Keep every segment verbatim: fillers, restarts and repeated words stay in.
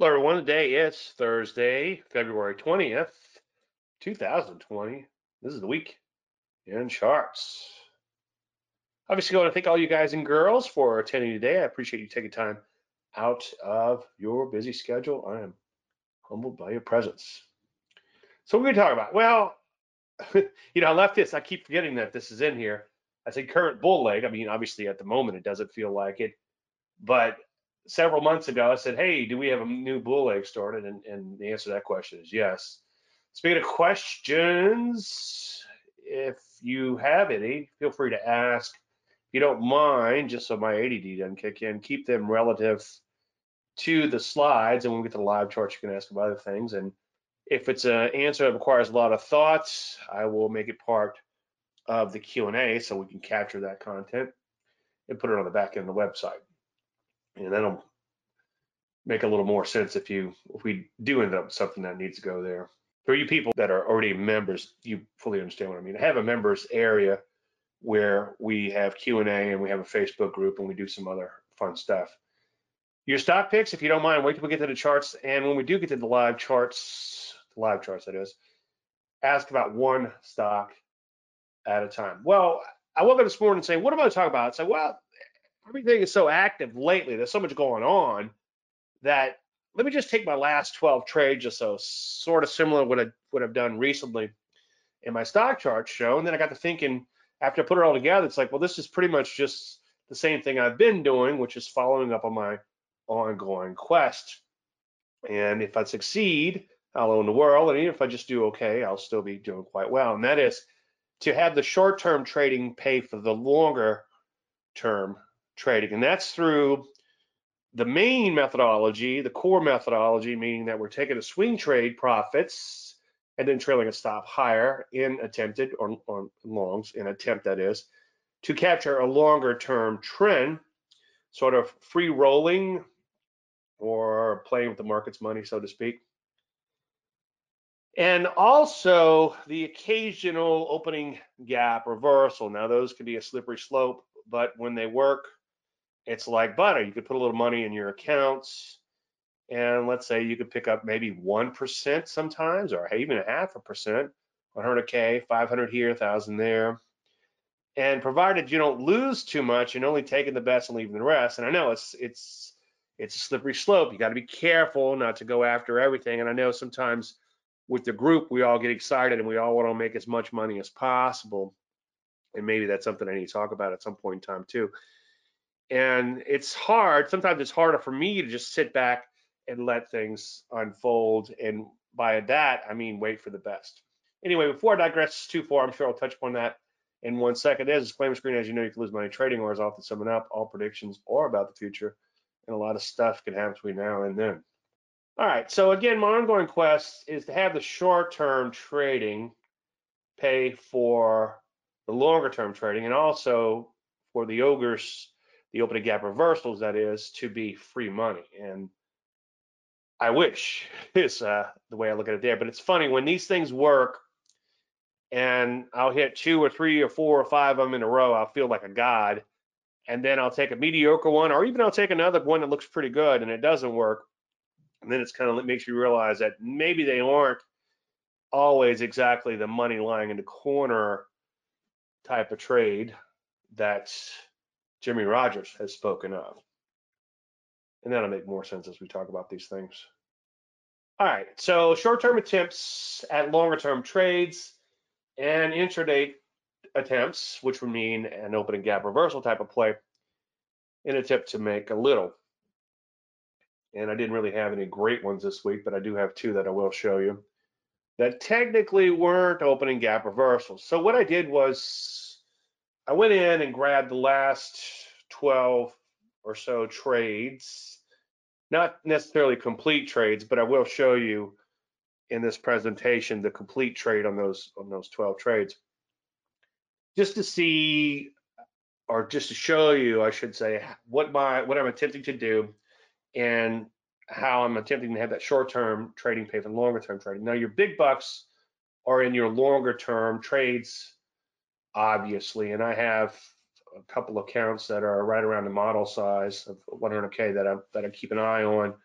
Hello, everyone. Today is Thursday, February twentieth, two thousand twenty. This is the week in charts. Obviously, I want to thank all you guys and girls for attending today. I appreciate you taking time out of your busy schedule. I am humbled by your presence. So, what are we going to talk about? Well, you know, I left this, I keep forgetting that this is in here. I said current bull leg. I mean, obviously, at the moment, it doesn't feel like it. But several months ago, I said, hey, do we have a new bull leg started? And, and the answer to that question is yes. Speaking of questions, if you have any, feel free to ask. If you don't mind, just so my A D D doesn't kick in, keep them relative to the slides. And when we get to the live charts, you can ask about other things. And if it's an answer that requires a lot of thoughts, I will make it part of the Q and A so we can capture that content and put it on the back end of the website. And that'll make a little more sense if you if we do end up with something that needs to go there. For you people that are already members, you fully understand what I mean. I have a members area where we have Q and A and we have a Facebook group and we do some other fun stuff. Your stock picks, if you don't mind, wait till we get to the charts. And when we do get to the live charts, the live charts that is, ask about one stock at a time. Well, I woke up this morning saying, what am I talking about? I said, well, everything is so active lately. There's so much going on that let me just take my last twelve trades, just so sort of similar to what I what I've done recently in my stock chart show. And then I got to thinking, after I put it all together, it's like, well, this is pretty much just the same thing I've been doing, which is following up on my ongoing quest. And if I succeed, I'll own the world. And even if I just do okay, I'll still be doing quite well. And that is to have the short-term trading pay for the longer term trading. And that's through the main methodology, the core methodology, meaning that we're taking a swing trade profits and then trailing a stop higher in attempted or, or longs, in attempt that is, to capture a longer term trend, sort of free rolling or playing with the market's money, so to speak. And also the occasional opening gap reversal. Now, those can be a slippery slope, but when they work, it's like butter. You could put a little money in your accounts, and let's say you could pick up maybe one percent sometimes, or even a half a percent, one hundred K, five hundred here, one thousand there. And provided you don't lose too much and only taking the best and leaving the rest. And I know it's it's it's a slippery slope. You got to be careful not to go after everything. And I know sometimes with the group, we all get excited and we all want to make as much money as possible. And maybe that's something I need to talk about at some point in time too. And it's hard. Sometimes it's harder for me to just sit back and let things unfold. And by that, I mean wait for the best. Anyway, before I digress too far, I'm sure I'll touch upon that in one second. There's a disclaimer screen. As you know, you can lose money trading or as often summing up. All predictions are about the future, and a lot of stuff can happen between now and then. All right, so again, my ongoing quest is to have the short-term trading pay for the longer-term trading, and also for the ogres, the opening gap reversals, that is, to be free money. And I wish is uh, the way I look at it there. But it's funny when these things work, and I'll hit two or three or four or five of them in a row, I'll feel like a god. And then I'll take a mediocre one, or even I'll take another one that looks pretty good, and it doesn't work. And then it's kind of it makes you realize that maybe they aren't always exactly the money lying in the corner type of trade that Jimmy Rogers has spoken of. And that'll make more sense as we talk about these things. All right, so short-term attempts at longer-term trades and intraday attempts, which would mean an opening gap reversal type of play, in an attempt to make a little. And I didn't really have any great ones this week, but I do have two that I will show you that technically weren't opening gap reversals. So what I did was I went in and grabbed the last twelve or so trades, not necessarily complete trades, but I will show you in this presentation the complete trade on those on those twelve trades, just to see, or just to show you, I should say, what my what I'm attempting to do and how I'm attempting to have that short-term trading pay for longer-term trading. Now, your big bucks are in your longer-term trades, obviously, and I have a couple of accounts that are right around the model size of one hundred K that I that I keep an eye on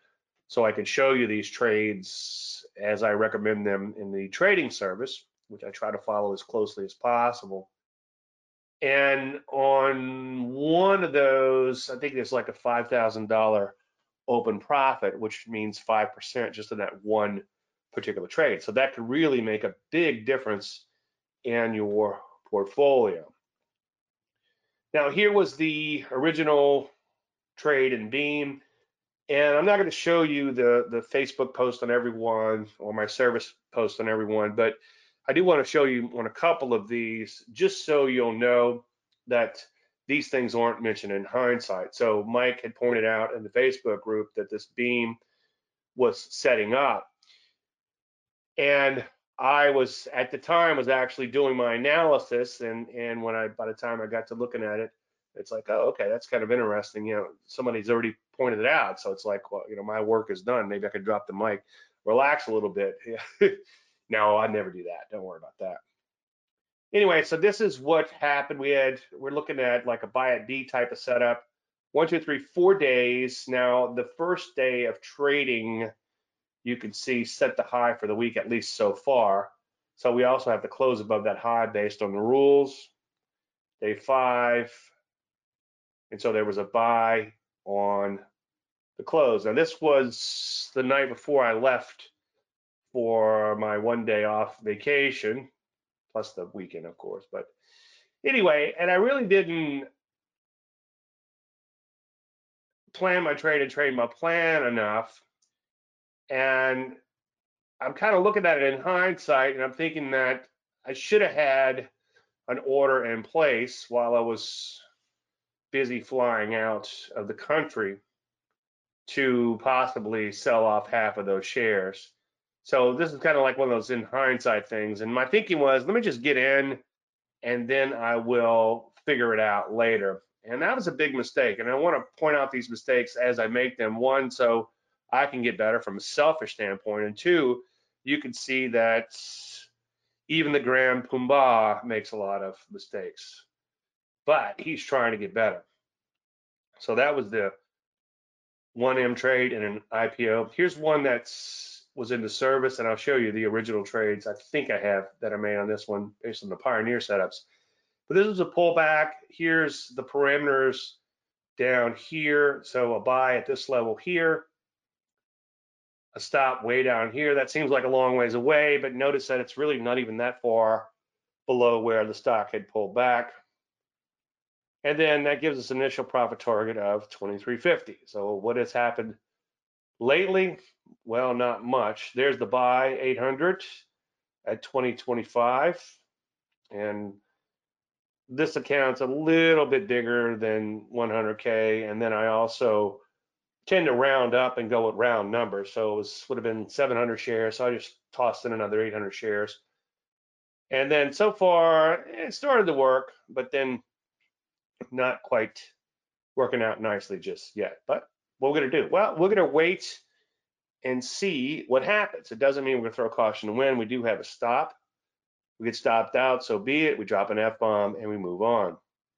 so I can show you these trades as I recommend them in the trading service, which I try to follow as closely as possible. And on one of those, I think there's like a five thousand dollar open profit, which means five percent just in that one particular trade. So that could really make a big difference in your portfolio. Now, here was the original trade in Beam. And I'm not going to show you the, the Facebook post on everyone or my service post on everyone, but I do want to show you on a couple of these just so you'll know that these things aren't mentioned in hindsight. So Mike had pointed out in the Facebook group that this Beam was setting up. And I was at the time was actually doing my analysis, and and when I by the time I got to looking at it, it's like, oh, okay, that's kind of interesting. You know, somebody's already pointed it out, so it's like, well, you know, my work is done. Maybe I could drop the mic, relax a little bit. No, I never do that. Don't worry about that. Anyway, so this is what happened. We had we're looking at like a buy at D type of setup. One, two, three, four days. Now the first day of trading, you can see set the high for the week, at least so far. So we also have to close above that high based on the rules. Day five, and so there was a buy on the close. Now this was the night before I left for my one day off vacation, plus the weekend, of course. But anyway, and I really didn't plan my trade and trade my plan enough. And I'm kind of looking at it in hindsight, and I'm thinking that I should have had an order in place while I was busy flying out of the country to possibly sell off half of those shares. So this is kind of like one of those in hindsight things. And my thinking was, let me just get in and then I will figure it out later. And that was a big mistake. And I want to point out these mistakes as I make them. One, so I can get better from a selfish standpoint. And two, you can see that even the Grand Pumbaa makes a lot of mistakes, but he's trying to get better. So that was the one M trade and an I P O. Here's one that's was in the service, and I'll show you the original trades I think I have that I made on this one based on the Pioneer setups. But this is a pullback. Here's the parameters down here. So a buy at this level here, a stop way down here. That seems like a long ways away, but notice that it's really not even that far below where the stock had pulled back. And then that gives us an initial profit target of twenty-three fifty. So what has happened lately? Well, not much. There's the buy eight hundred at twenty twenty-five. And this account's a little bit bigger than one hundred K. And then I also tend to round up and go with round numbers. So it was, would have been seven hundred shares. So I just tossed in another eight hundred shares. And then so far, it started to work, but then not quite working out nicely just yet. But what we're going to do? Well, we're going to wait and see what happens. It doesn't mean we're going to throw caution to the wind. We do have a stop. We get stopped out, so be it. We drop an F-bomb and we move on.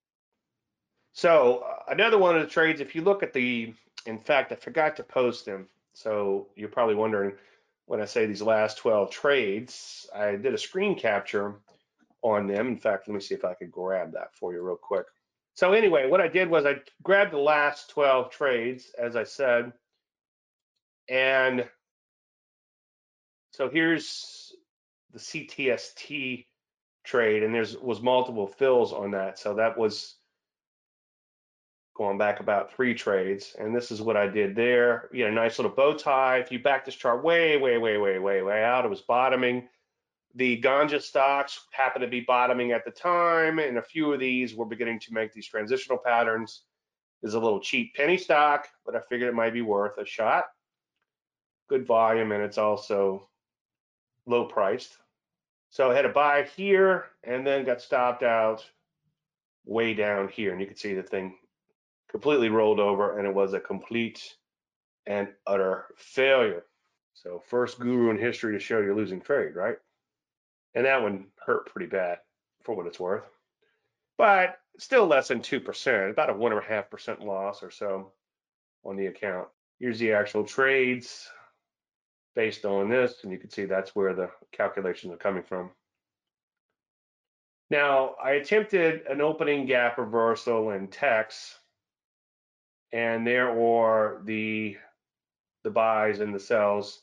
So uh, another one of the trades, if you look at the, in fact, I forgot to post them. So you're probably wondering when I say these last twelve trades, I did a screen capture on them. In fact, let me see if I could grab that for you real quick. So anyway, what I did was I grabbed the last twelve trades, as I said, and so here's the C T S T trade, and there's was multiple fills on that. So that was going back about three trades, and this is what I did there. You know, nice little bow tie. If you back this chart way, way, way, way, way, way out, it was bottoming. The ganja stocks happened to be bottoming at the time, and a few of these were beginning to make these transitional patterns. There's a little cheap penny stock, but I figured it might be worth a shot. Good volume, and it's also low priced. So I had a buy here and then got stopped out way down here. And you can see the thing completely rolled over, and it was a complete and utter failure. So first guru in history to show you're losing trade, right? And that one hurt pretty bad for what it's worth. But still less than two percent, about a one and a half percent loss or so on the account. Here's the actual trades based on this, and you can see that's where the calculations are coming from. Now, I attempted an opening gap reversal in Tex, and there are the the buys and the sells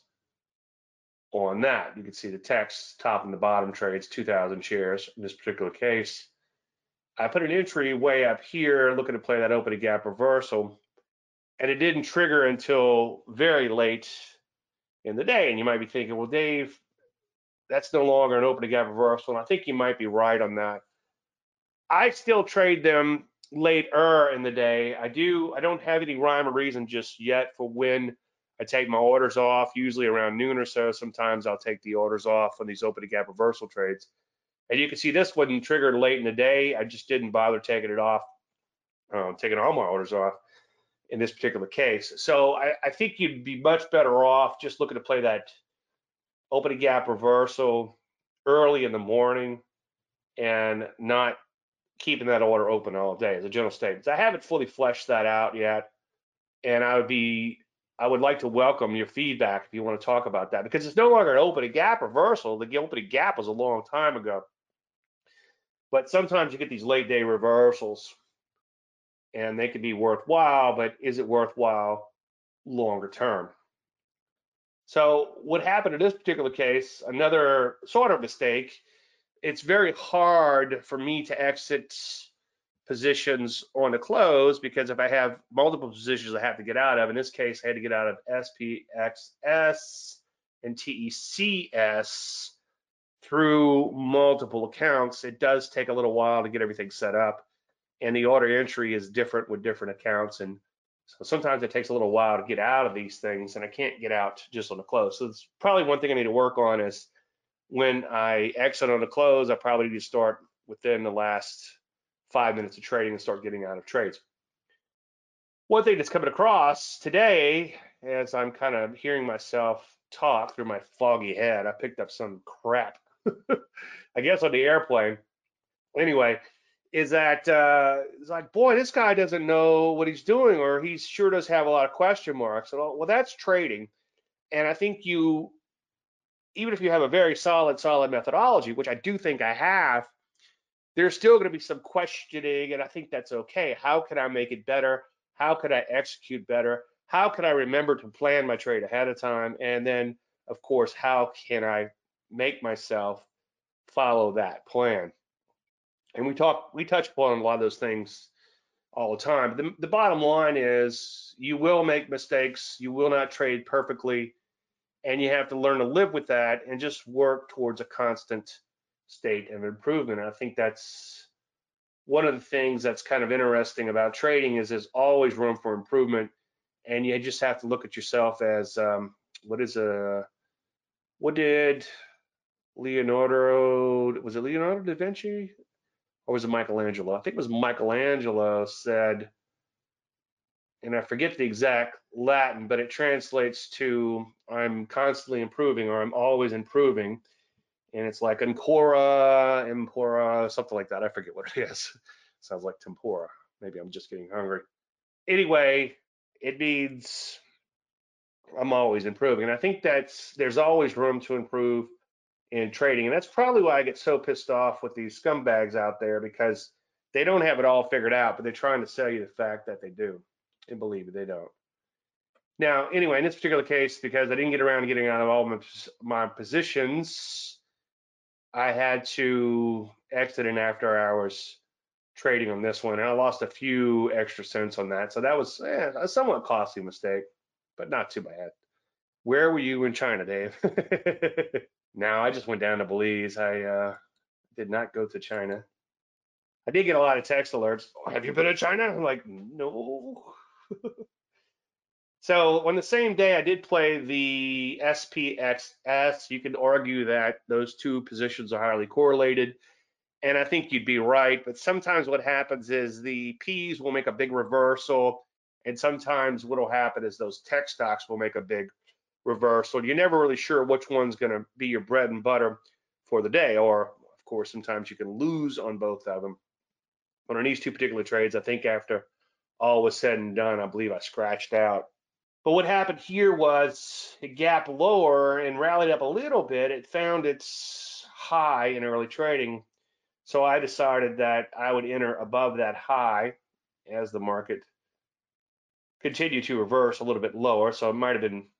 on that. You can see the Tex top and the bottom trades, two thousand shares in this particular case. I put an entry way up here looking to play that opening gap reversal, and it didn't trigger until very late in the day. And you might be thinking, well, Dave, that's no longer an opening gap reversal. And I think you might be right on that. I still trade them later in the day. I do. I don't have any rhyme or reason just yet for when I take my orders off, usually around noon or so. Sometimes I'll take the orders off on these opening gap reversal trades. And you can see this wasn't triggered late in the day. I just didn't bother taking it off, um, taking all my orders off in this particular case. So I, I think you'd be much better off just looking to play that opening gap reversal early in the morning and not keeping that order open all day as a general statement. I haven't fully fleshed that out yet, and I would be I would like to welcome your feedback if you want to talk about that, because it's no longer an opening gap reversal. The opening gap was a long time ago, but sometimes you get these late day reversals, and they can be worthwhile, but is it worthwhile longer term? So what happened in this particular case, another sort of mistake, it's very hard for me to exit positions on the close, because if I have multiple positions I have to get out of, in this case, I had to get out of S P X S and T E C S through multiple accounts. It does take a little while to get everything set up, and the order entry is different with different accounts. And so sometimes it takes a little while to get out of these things, and I can't get out just on the close. So it's probably one thing I need to work on is when I exit on the close, I probably need to start within the last five minutes of trading and start getting out of trades. One thing that's coming across today, as I'm kind of hearing myself talk through my foggy head, I picked up some crap, I guess on the airplane. Anyway, is that uh, it's like, boy, this guy doesn't know what he's doing, or he sure does have a lot of question marks. And, well, that's trading. And I think you, even if you have a very solid, solid methodology, which I do think I have, there's still going to be some questioning, and I think that's okay. How can I make it better? How could I execute better? How can I remember to plan my trade ahead of time? And then, of course, how can I make myself follow that plan? And we talk, we touch upon a lot of those things all the time. The, the bottom line is you will make mistakes. You will not trade perfectly, and you have to learn to live with that and just work towards a constant state of improvement. I think that's one of the things that's kind of interesting about trading is there's always room for improvement, and you just have to look at yourself as um, what is a what did Leonardo, was it Leonardo da Vinci or was it Michelangelo? I think it was Michelangelo said, and I forget the exact Latin, but it translates to I'm constantly improving, or I'm always improving. And it's like ancora, empora, something like that. I forget what it is. Sounds like tempura. Maybe I'm just getting hungry. Anyway, it means I'm always improving. And I think that's there's always room to improve in trading. And that's probably why I get so pissed off with these scumbags out there, because they don't have it all figured out, but they're trying to sell you the fact that they do. And believe me, they don't. Now, anyway, in this particular case, because I didn't get around to getting out of all my, my positions, I had to exit in after hours trading on this one, and I lost a few extra cents on that. So that was eh, a somewhat costly mistake, but not too bad. Where were you in China, Dave? Now, I just went down to Belize. I uh, did not go to China. I did get a lot of text alerts. Oh, have you been to China? I'm like, no. So on the same day, I did play the S P X S. You could argue that those two positions are highly correlated, and I think you'd be right. But sometimes what happens is the P's will make a big reversal, and sometimes what will happen is those tech stocks will make a big reversal. You're never really sure which one's going to be your bread and butter for the day, or of course, sometimes you can lose on both of them. But on these two particular trades, I think after all was said and done, I believe I scratched out But what happened here was it gapped lower and rallied up a little bit. It found its high in early trading. So I decided that I would enter above that high as the market continued to reverse a little bit lower. So it might have been,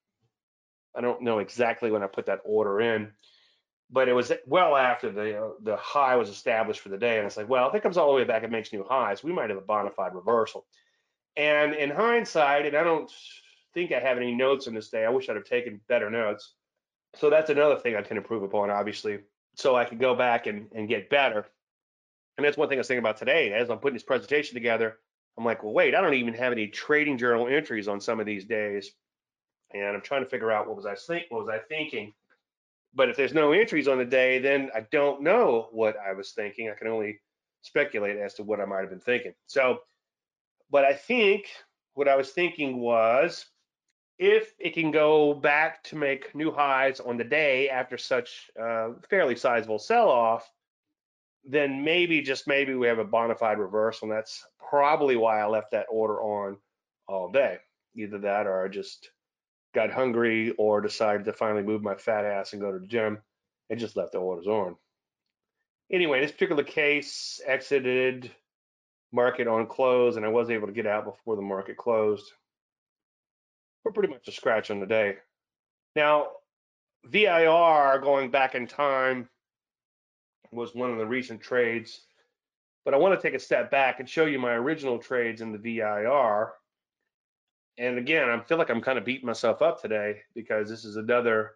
I don't know exactly when I put that order in, but it was well after the uh, the high was established for the day. And it's like, well, if it comes all the way back and makes new highs, we might have a bona fide reversal. And in hindsight, and I don't think I have any notes on this day. I wish I'd have taken better notes. So that's another thing I can improve upon, obviously, so I can go back and, and get better. And that's one thing I was thinking about today. As I'm putting this presentation together, I'm like, well, wait, I don't even have any trading journal entries on some of these days. And I'm trying to figure out what was I think, what was I thinking. But if there's no entries on the day, then I don't know what I was thinking. I can only speculate as to what I might have been thinking. So, but I think what I was thinking was, if it can go back to make new highs on the day after such a fairly sizable sell-off, then maybe, just maybe, we have a bona fide reversal. And that's probably why I left that order on all day. Either that, or I just got hungry, or decided to finally move my fat ass and go to the gym and just left the orders on. Anyway, in this particular case, exited market on close, and I was able to get out before the market closed. We're pretty much a scratch on the day. Now, V I R, going back in time, was one of the recent trades, but I want to take a step back and show you my original trades in the V I R. And again, I feel like I'm kind of beating myself up today because this is another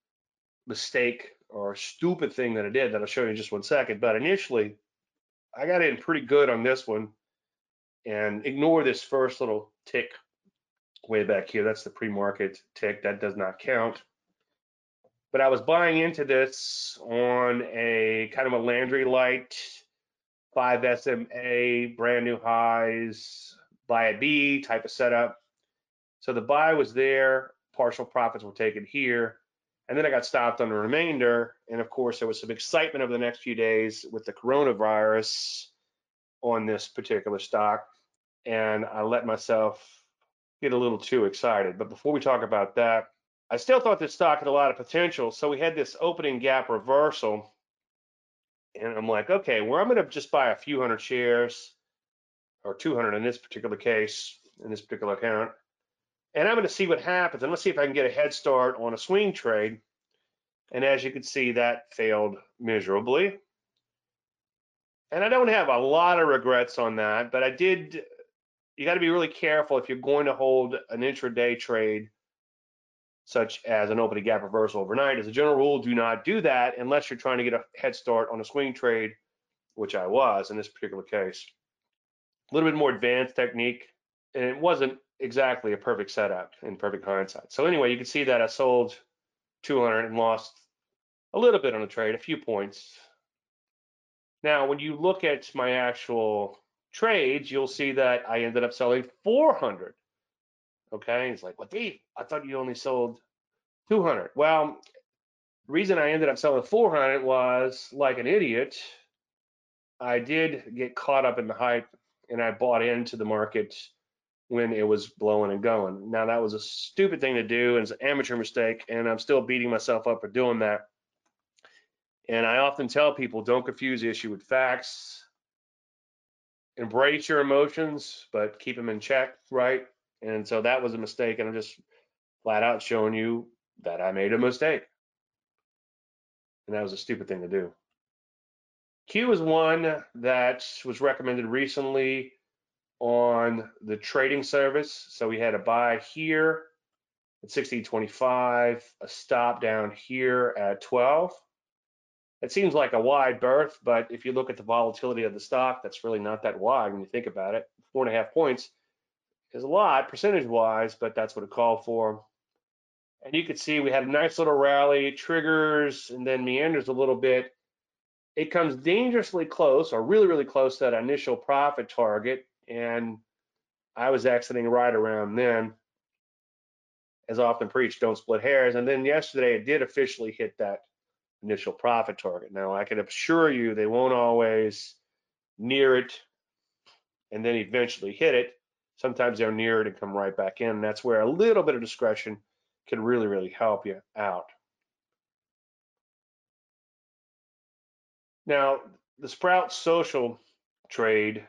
mistake or stupid thing that I did that I'll show you in just one second. But initially, I got in pretty good on this one, and ignore this first little tick way back here. That's the pre-market tick. That does not count. But I was buying into this on a kind of a Landry light, five S M A, brand new highs, buy a B type of setup. So the buy was there, partial profits were taken here, and then I got stopped on the remainder. And of course, there was some excitement over the next few days with the coronavirus on this particular stock, and I let myself get a little too excited. But before we talk about that, I still thought this stock had a lot of potential. So we had this opening gap reversal, and I'm like, okay, well, I'm going to just buy a few hundred shares, or two hundred in this particular case, in this particular account. And I'm going to see what happens. And let's see if I can get a head start on a swing trade. And as you can see, that failed miserably. And I don't have a lot of regrets on that, but I did, you got to be really careful if you're going to hold an intraday trade, such as an opening gap reversal overnight. As a general rule, do not do that unless you're trying to get a head start on a swing trade, which I was in this particular case. A little bit more advanced technique, and it wasn't exactly a perfect setup in perfect hindsight. So anyway, you can see that I sold two hundred and lost a little bit on the trade, a few points. Now, when you look at my actual trades, you'll see that I ended up selling four hundred. Okay, it's like, well, Dave, I thought you only sold two hundred. Well, the reason I ended up selling four hundred was, like an idiot, I did get caught up in the hype, and I bought into the market when it was blowing and going. Now, that was a stupid thing to do, and it's an amateur mistake, and I'm still beating myself up for doing that. And I often tell people, don't confuse the issue with facts. Embrace your emotions, but keep them in check, right? And so that was a mistake, and I'm just flat out showing you that I made a mistake. And that was a stupid thing to do. Q is one that was recommended recently on the trading service. So we had a buy here at sixteen twenty-five, a stop down here at twelve. It seems like a wide berth, but if you look at the volatility of the stock, that's really not that wide when you think about it. Four and a half points is a lot percentage-wise, but that's what it called for. And you can see we had a nice little rally, triggers, and then meanders a little bit. It comes dangerously close, or really, really close to that initial profit target, and I was exiting right around then. As often preached, don't split hairs. And then yesterday, it did officially hit that initial profit target. Now, I can assure you they won't always near it and then eventually hit it. Sometimes they're near it and come right back in. And that's where a little bit of discretion can really, really help you out. Now, the Sprout Social trade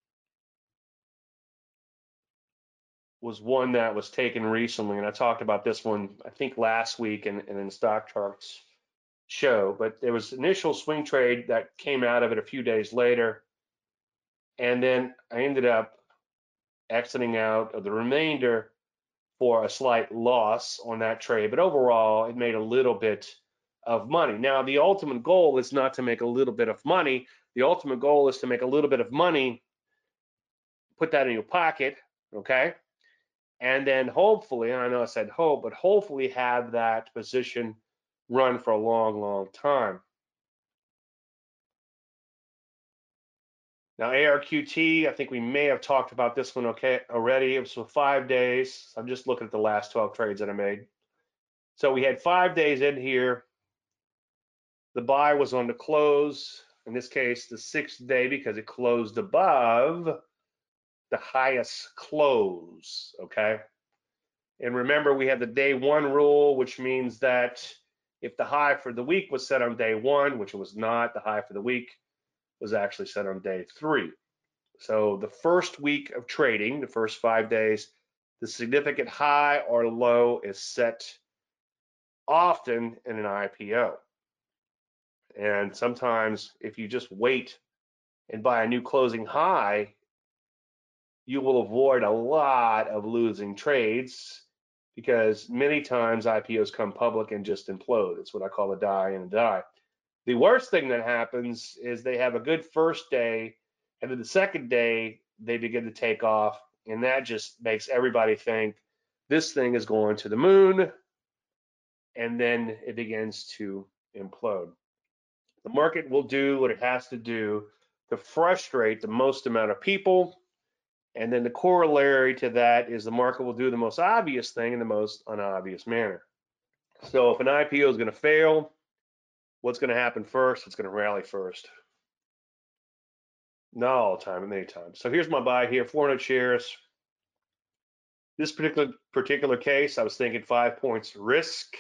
was one that was taken recently, and I talked about this one, I think, last week and in, in Stock Charts show, but there was initial swing trade that came out of it a few days later, and then I ended up exiting out of the remainder for a slight loss on that trade, but overall it made a little bit of money. Now, the ultimate goal is not to make a little bit of money. The ultimate goal is to make a little bit of money, put that in your pocket, okay? And then hopefully, and I know I said hope, but hopefully have that position run for a long, long time. Now, A R Q T, I think we may have talked about this one okay already. It was for five days. I'm just looking at the last twelve trades that I made. So we had five days in here. The buy was on the close, in this case, the sixth day, because it closed above the highest close, okay? And remember, we have the day one rule, which means that if the high for the week was set on day one, which it was not, the high for the week was actually set on day three. So the first week of trading, the first five days, the significant high or low is set often in an I P O. And sometimes if you just wait and buy a new closing high, you will avoid a lot of losing trades, because many times I P Os come public and just implode. It's what I call a die and a die. The worst thing that happens is they have a good first day, and then the second day they begin to take off, and that just makes everybody think this thing is going to the moon, and then it begins to implode. The market will do what it has to do to frustrate the most amount of people. And then the corollary to that is the market will do the most obvious thing in the most unobvious manner. So if an I P O is going to fail, what's going to happen first? It's going to rally first. Not all the time, but many times. So here's my buy here, four hundred shares. This particular particular case, I was thinking five points risk.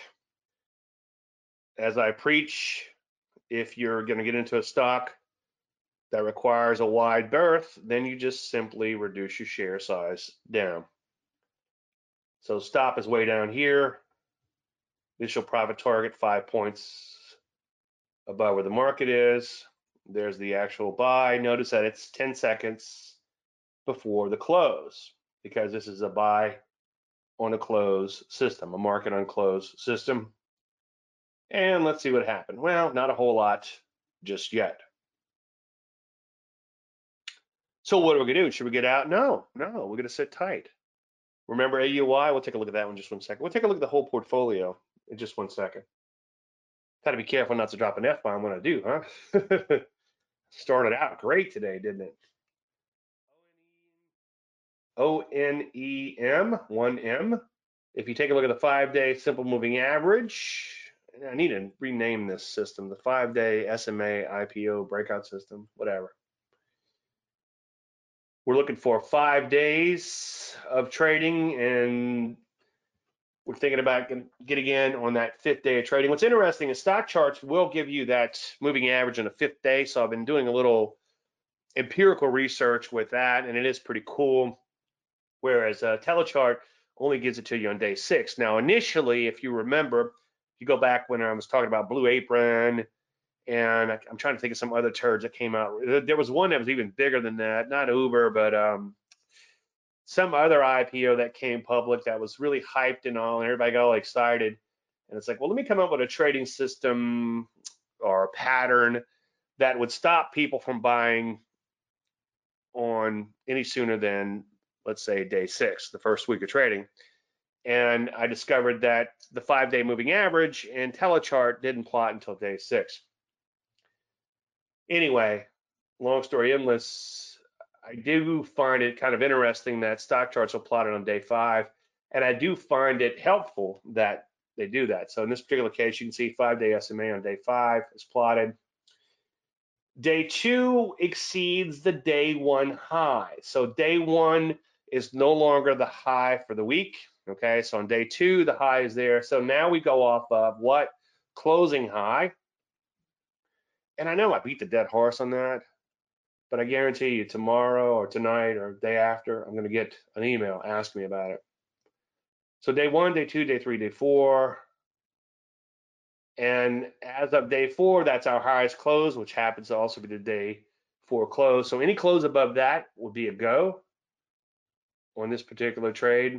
As I preach, if you're going to get into a stock that requires a wide berth, then you just simply reduce your share size down. So stop is way down here. Initial profit target five points above where the market is. There's the actual buy. Notice that it's ten seconds before the close, because this is a buy on a close system, a market on close system. And let's see what happened. Well, not a whole lot just yet. So what are we gonna do? Should we get out? No, no, we're gonna sit tight. Remember A U I? We'll take a look at that one in just one second. We'll take a look at the whole portfolio in just one second. Gotta be careful not to drop an F-bomb when I do, huh? Started out great today, didn't it? O N E M, one M. If you take a look at the five-day simple moving average, I need to rename this system, the five-day S M A I P O breakout system, whatever. We're looking for five days of trading, and we're thinking about getting in on that fifth day of trading. What's interesting is Stock Charts will give you that moving average on the fifth day, so I've been doing a little empirical research with that, and it is pretty cool. Whereas uh, Telechart only gives it to you on day six. Now, initially, if you remember, if you go back when I was talking about Blue Apron, and I, I'm trying to think of some other turds that came out. There was one that was even bigger than that, not Uber, but um, some other I P O that came public that was really hyped and all, and everybody got all excited. And it's like, well, let me come up with a trading system or a pattern that would stop people from buying on any sooner than, let's say, day six, the first week of trading. And I discovered that the five-day moving average and Telechart didn't plot until day six. Anyway, long story endless, I do find it kind of interesting that Stock Charts will plot it on day five, and I do find it helpful that they do that. So in this particular case, you can see five-day S M A on day five is plotted. Day two exceeds the day one high. So day one, is no longer the high for the week. Okay, so on day two, the high is there. So now we go off of what? Closing high. And I know I beat the dead horse on that, but I guarantee you tomorrow or tonight or day after, I'm going to get an email asking me about it. So day one, day two, day three, day four. And as of day four, that's our highest close, which happens to also be the day four close. So any close above that would be a go on this particular trade.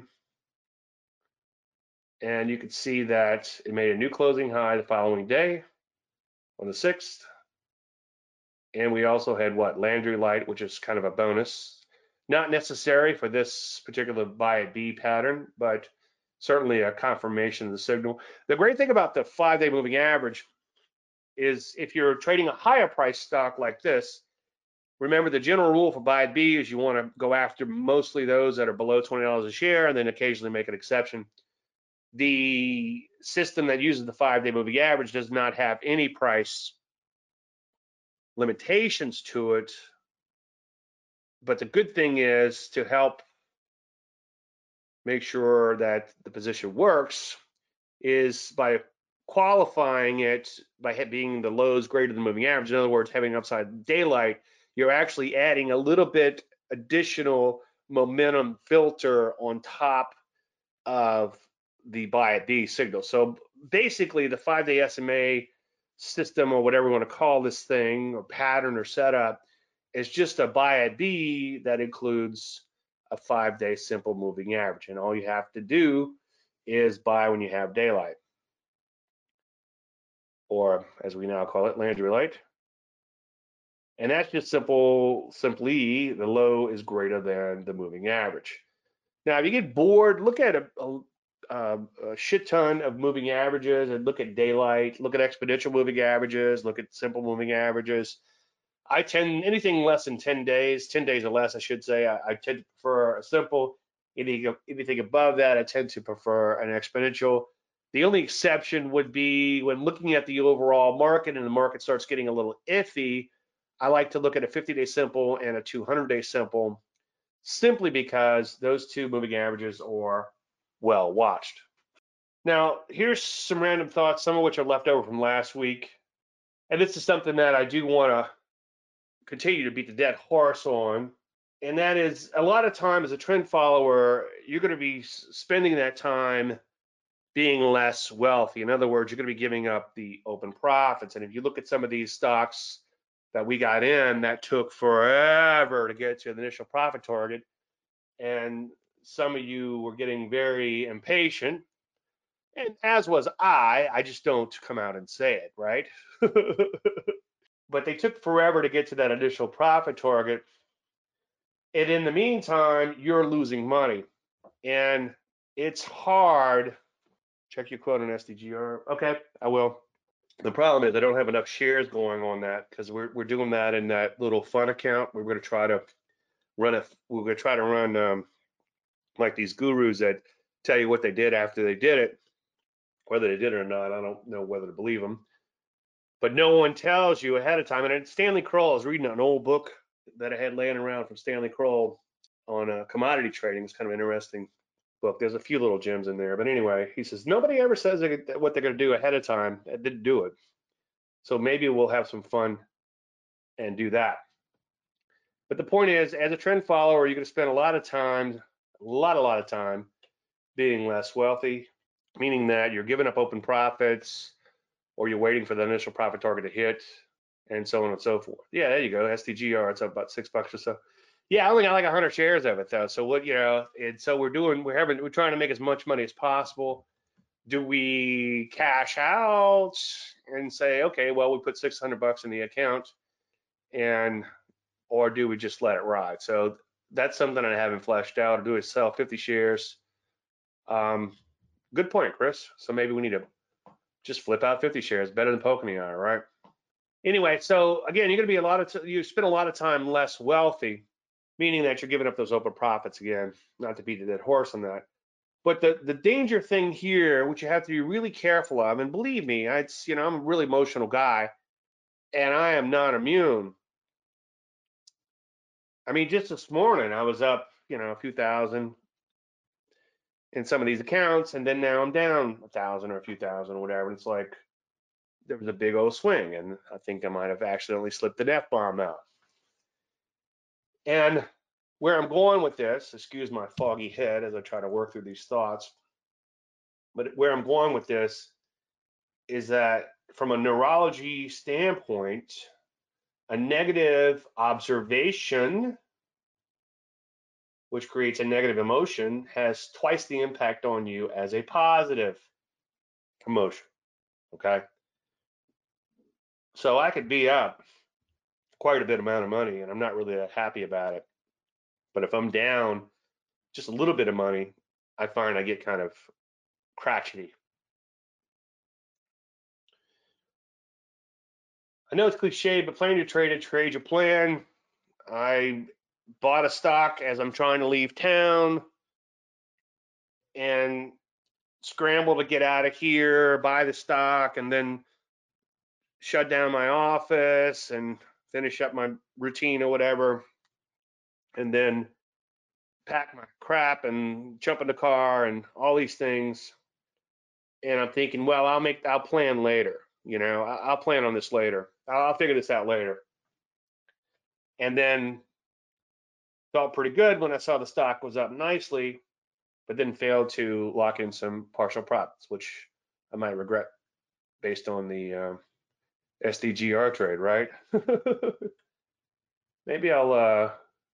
And you can see that it made a new closing high the following day on the sixth. And we also had what? Landry Light, which is kind of a bonus. Not necessary for this particular buy at B pattern, but certainly a confirmation of the signal. The great thing about the five-day moving average is if you're trading a higher price stock like this, remember the general rule for buy at B is you want to go after mostly those that are below twenty dollars a share and then occasionally make an exception. The system that uses the five-day moving average does not have any price limitations to it. But the good thing is to help make sure that the position works is by qualifying it by being the lows greater than moving average. In other words, having upside daylight, you're actually adding a little bit additional momentum filter on top of the buy at B signal. So basically the five-day S M A system, or whatever we want to call this thing, or pattern or setup, is just a buy at B that includes a five-day simple moving average. And all you have to do is buy when you have daylight, or as we now call it, Landry Light. And that's just simple, simply the low is greater than the moving average. Now, if you get bored, look at a, a, a shit ton of moving averages and look at daylight, look at exponential moving averages, look at simple moving averages. I tend, anything less than ten days, ten days or less, I should say, I, I tend to prefer a simple. Anything, anything above that, I tend to prefer an exponential. The only exception would be when looking at the overall market and the market starts getting a little iffy, I like to look at a fifty-day simple and a two hundred day simple, simply because those two moving averages are well watched. Now, here's some random thoughts, some of which are left over from last week. And this is something that I do want to continue to beat the dead horse on. And that is, a lot of time as a trend follower, you're going to be spending that time being less wealthy. In other words, you're going to be giving up the open profits. And if you look at some of these stocks that we got in, that took forever to get to the initial profit target. And some of you were getting very impatient. And as was I, I just don't come out and say it, right? But they took forever to get to that initial profit target. And in the meantime, you're losing money. And it's hard. Check your quote on S D G R. Okay, I will. The problem is I don't have enough shares going on that because we're we're doing that in that little fun account. We're going to try to run a. We're going to try to run um, like these gurus that tell you what they did after they did it, whether they did it or not. I don't know whether to believe them, but no one tells you ahead of time. And Stanley Kroll, I was reading an old book that I had laying around from Stanley Kroll on uh, commodity trading. It's kind of an interesting book. There's a few little gems in there, but anyway, he says nobody ever says they, what they're going to do ahead of time. It didn't do it, so maybe we'll have some fun and do that. But the point is, as a trend follower, you're going to spend a lot of time, a lot, a lot of time being less wealthy, meaning that you're giving up open profits, or you're waiting for the initial profit target to hit, and so on and so forth. Yeah, there you go. S D G R, it's up about six bucks or so. Yeah, I only got like one hundred shares of it though. So what, you know, and so we're doing, we're having, we're trying to make as much money as possible. Do we cash out and say, okay, well, we put six hundred bucks in the account, and, or do we just let it ride? So that's something I haven't fleshed out. Or do we sell fifty shares? Um, good point, Chris. So maybe we need to just flip out fifty shares, better than poking the eye, right? Anyway, so again, you're going to be a lot of, t you spend a lot of time less wealthy, meaning that you're giving up those open profits again, not to beat the dead horse on that. But the, the danger thing here, which you have to be really careful of, and believe me, I, you know, I'm a really emotional guy, and I am not immune. I mean, just this morning, I was up you know, a few thousand in some of these accounts, and then now I'm down a thousand or a few thousand or whatever. And it's like there was a big old swing, and I think I might have accidentally slipped an F-bomb out. And where I'm going with this, excuse my foggy head as I try to work through these thoughts, but where I'm going with this is that from a neurology standpoint, a negative observation, which creates a negative emotion, has twice the impact on you as a positive emotion, okay? So I could be up quite a bit amount of money and I'm not really that happy about it. But if I'm down just a little bit of money, I find I get kind of crotchety. I know it's cliche, but plan your trade and trade your plan. I bought a stock as I'm trying to leave town and scramble to get out of here, buy the stock, and then shut down my office and finish up my routine or whatever, and then pack my crap and jump in the car and all these things. And I'm thinking, well, I'll make, I'll plan later. You know, I'll plan on this later. I'll figure this out later. And then felt pretty good when I saw the stock was up nicely, but then failed to lock in some partial profits, which I might regret based on the uh, S D G R trade, right? Maybe I'll, uh,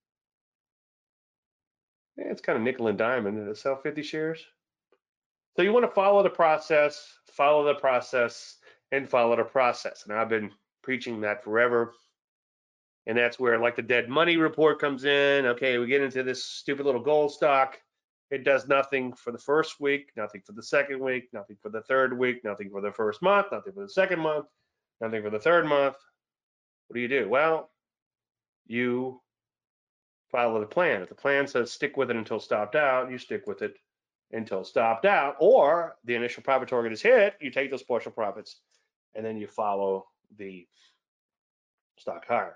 yeah, it's kind of nickel and diamond. Did it sell fifty shares? So you want to follow the process, follow the process, and follow the process. And I've been preaching that forever. And that's where like the dead money report comes in. Okay, we get into this stupid little gold stock. It does nothing for the first week, nothing for the second week, nothing for the third week, nothing for the first month, nothing for the second month, nothing for the third month. What do you do? Well, you follow the plan. If the plan says stick with it until stopped out, you stick with it until stopped out, or the initial profit target is hit, you take those partial profits and then you follow the stock higher.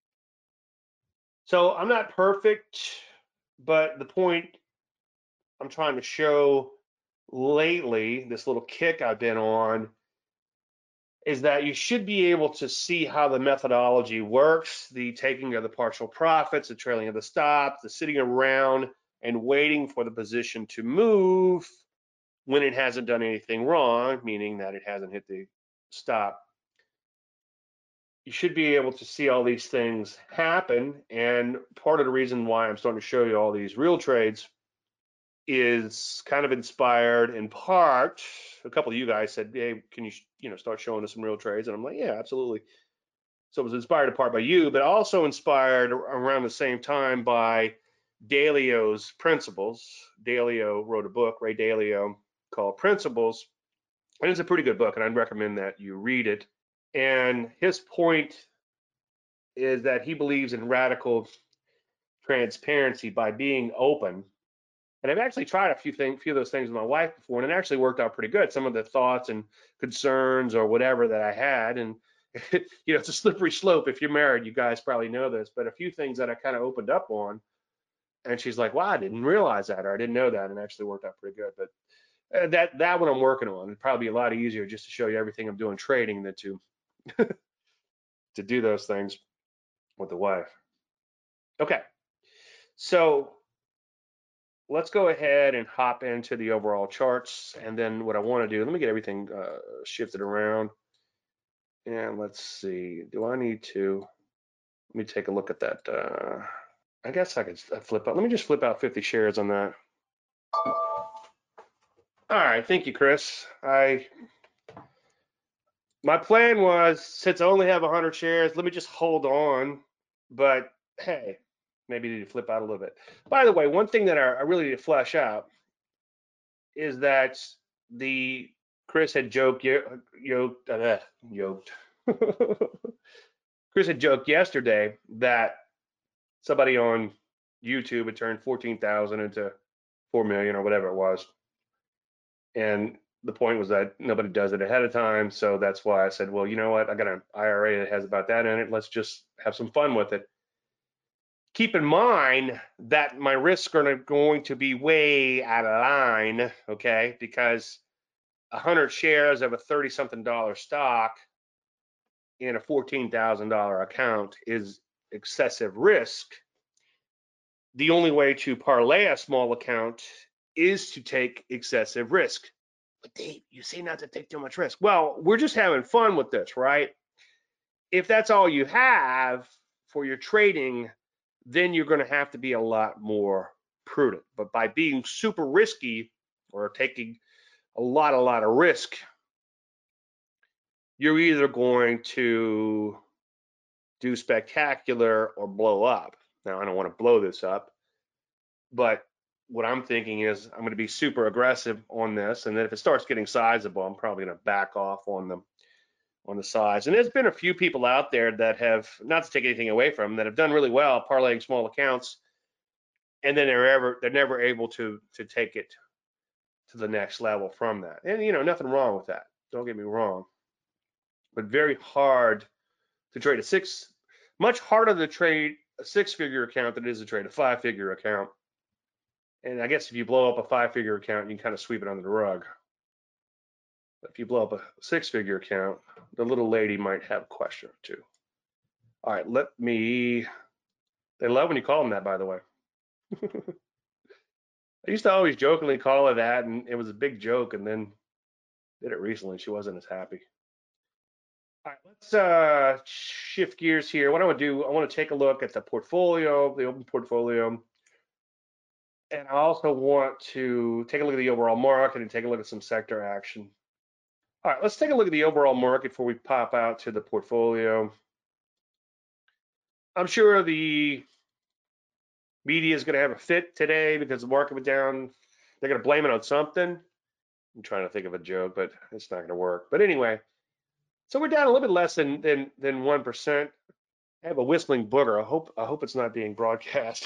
So I'm not perfect, but the point I'm trying to show lately, this little kick I've been on, is that you should be able to see how the methodology works, the taking of the partial profits, the trailing of the stops, the sitting around and waiting for the position to move when it hasn't done anything wrong, meaning that it hasn't hit the stop. You should be able to see all these things happen. And part of the reason why I'm starting to show you all these real trades is kind of inspired in part. A couple of you guys said, hey, can you, you know, start showing us some real trades? And I'm like, yeah, absolutely. So it was inspired in part by you, but also inspired around the same time by Dalio's Principles. Dalio wrote a book, Ray Dalio, called Principles. And it's a pretty good book, and I'd recommend that you read it. And his point is that he believes in radical transparency by being open. And I've actually tried a few things, few of those things with my wife before, and it actually worked out pretty good. Some of the thoughts and concerns or whatever that I had, and you know, it's a slippery slope. If you're married, you guys probably know this, but a few things that I kind of opened up on, and she's like, "Wow, I didn't realize that, or I didn't know that," and it actually worked out pretty good. But uh, that that one I'm working on. It'd probably be a lot easier just to show you everything I'm doing trading than to to do those things with the wife. Okay, so let's go ahead and hop into the overall charts. And then what I want to do, let me get everything uh, shifted around. And let's see, do I need to, let me take a look at that. Uh, I guess I could flip out. Let me just flip out fifty shares on that. All right, thank you, Chris. I, my plan was, since I only have one hundred shares, let me just hold on. But hey, maybe need to flip out a little bit. By the way, one thing that I, I really need to flesh out is that the Chris had joked, yoked, uh, yoked. Chris had joked yesterday that somebody on YouTube had turned fourteen thousand into four million or whatever it was. And the point was that nobody does it ahead of time. So that's why I said, well, you know what? I got an I R A that has about that in it. Let's just have some fun with it. keep in mind that my risks are going to be way out of line, okay? Because one hundred shares of a thirty something dollar stock in a fourteen thousand dollar account is excessive risk. The only way to parlay a small account is to take excessive risk. But Dave, you say not to take too much risk. Well, we're just having fun with this, right? If that's all you have for your trading, then you're going to have to be a lot more prudent. But by being super risky or taking a lot, a lot of risk, you're either going to do spectacular or blow up. Now, I don't want to blow this up, but what I'm thinking is I'm going to be super aggressive on this, and then if it starts getting sizable, I'm probably going to back off on them on the size. And there's been a few people out there that have, not to take anything away from them, that have done really well parlaying small accounts, and then they're ever they're never able to to take it to the next level from that. And you know, nothing wrong with that. Don't get me wrong. But very hard to trade a six, much harder to trade a six-figure account than it is to trade a five-figure account. And I guess if you blow up a five-figure account, you can kind of sweep it under the rug. But if you blow up a six-figure account, the little lady might have a question or two. All right, let me. They love when you call them that, by the way. I used to always jokingly call her that, and it was a big joke, and then did it recently. She wasn't as happy. All right, let's uh, shift gears here. What I want to do, I want to take a look at the portfolio, the open portfolio, and I also want to take a look at the overall market and take a look at some sector action. All right, let's take a look at the overall market before we pop out to the portfolio. I'm sure the media is going to have a fit today because the market went down. They're going to blame it on something. I'm trying to think of a joke, but it's not going to work. But anyway, so we're down a little bit less than than than one percent. I have a whistling booger. I hope I hope it's not being broadcast.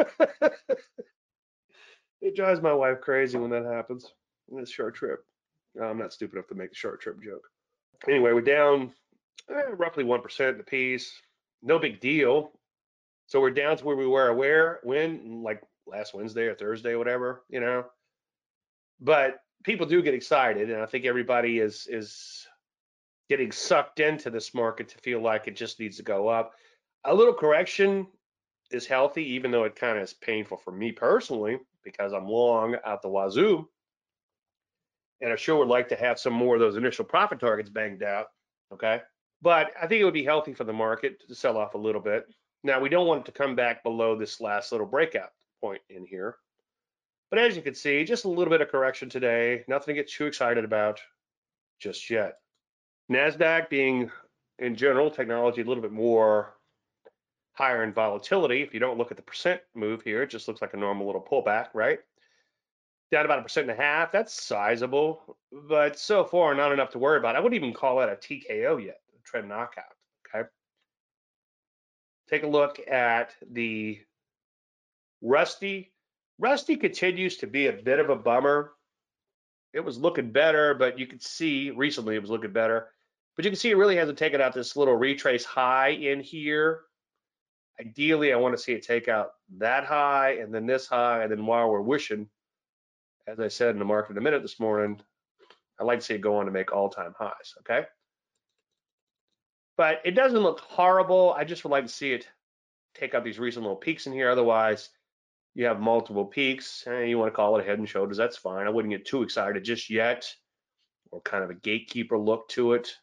It drives my wife crazy when that happens in this short trip. I'm not stupid enough to make a short trip joke. Anyway, we're down eh, roughly one percent a piece. No big deal. So we're down to where we were where when like last Wednesday or Thursday, whatever, you know. But people do get excited, and I think everybody is is getting sucked into this market to feel like it just needs to go up. A little correction is healthy, even though it kind of is painful for me personally because I'm long out the wazoo. And I sure would like to have some more of those initial profit targets banged out. Okay. But I think it would be healthy for the market to sell off a little bit. Now, we don't want it to come back below this last little breakout point in here. But as you can see, just a little bit of correction today. Nothing to get too excited about just yet. NASDAQ being, in general, technology a little bit more higher in volatility. If you don't look at the percent move here, it just looks like a normal little pullback, right? Down about a percent and a half. That's sizable, but so far not enough to worry about. I wouldn't even call that a T K O yet, a trend knockout. Okay. Take a look at the Rusty. Rusty continues to be a bit of a bummer. It was looking better, but you could see recently it was looking better. But you can see it really hasn't taken out this little retrace high in here. Ideally, I want to see it take out that high and then this high, and then while we're wishing, as I said in the market in a minute this morning, I'd like to see it go on to make all-time highs, okay? But it doesn't look horrible. I just would like to see it take out these recent little peaks in here. Otherwise, you have multiple peaks. Eh, you want to call it a head and shoulders, that's fine. I wouldn't get too excited just yet, or kind of a gatekeeper look to it.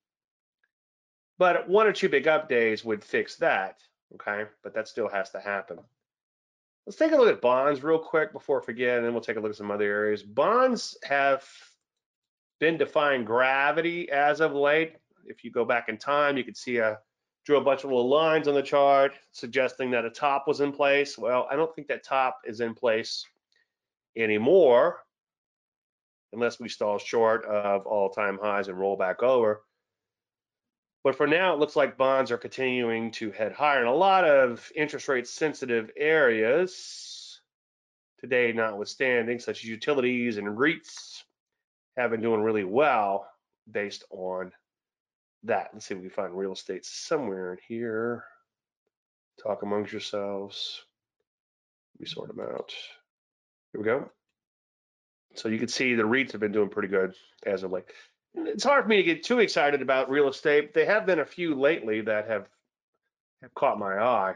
But one or two big up days would fix that, okay? But that still has to happen. Let's take a look at bonds real quick before I forget, and then we'll take a look at some other areas. Bonds have been defying gravity as of late. If you go back in time, you could see a drew a bunch of little lines on the chart suggesting that a top was in place. Well, I don't think that top is in place anymore unless we stall short of all-time highs and roll back over. But for now, it looks like bonds are continuing to head higher in a lot of interest rate sensitive areas today, notwithstanding, such as utilities and REITs have been doing really well based on that. Let's see if we can find real estate somewhere in here. Talk amongst yourselves. We sort them out. Here we go. So you can see the REITs have been doing pretty good as of late. It's hard for me to get too excited about real estate. There have been a few lately that have, have caught my eye.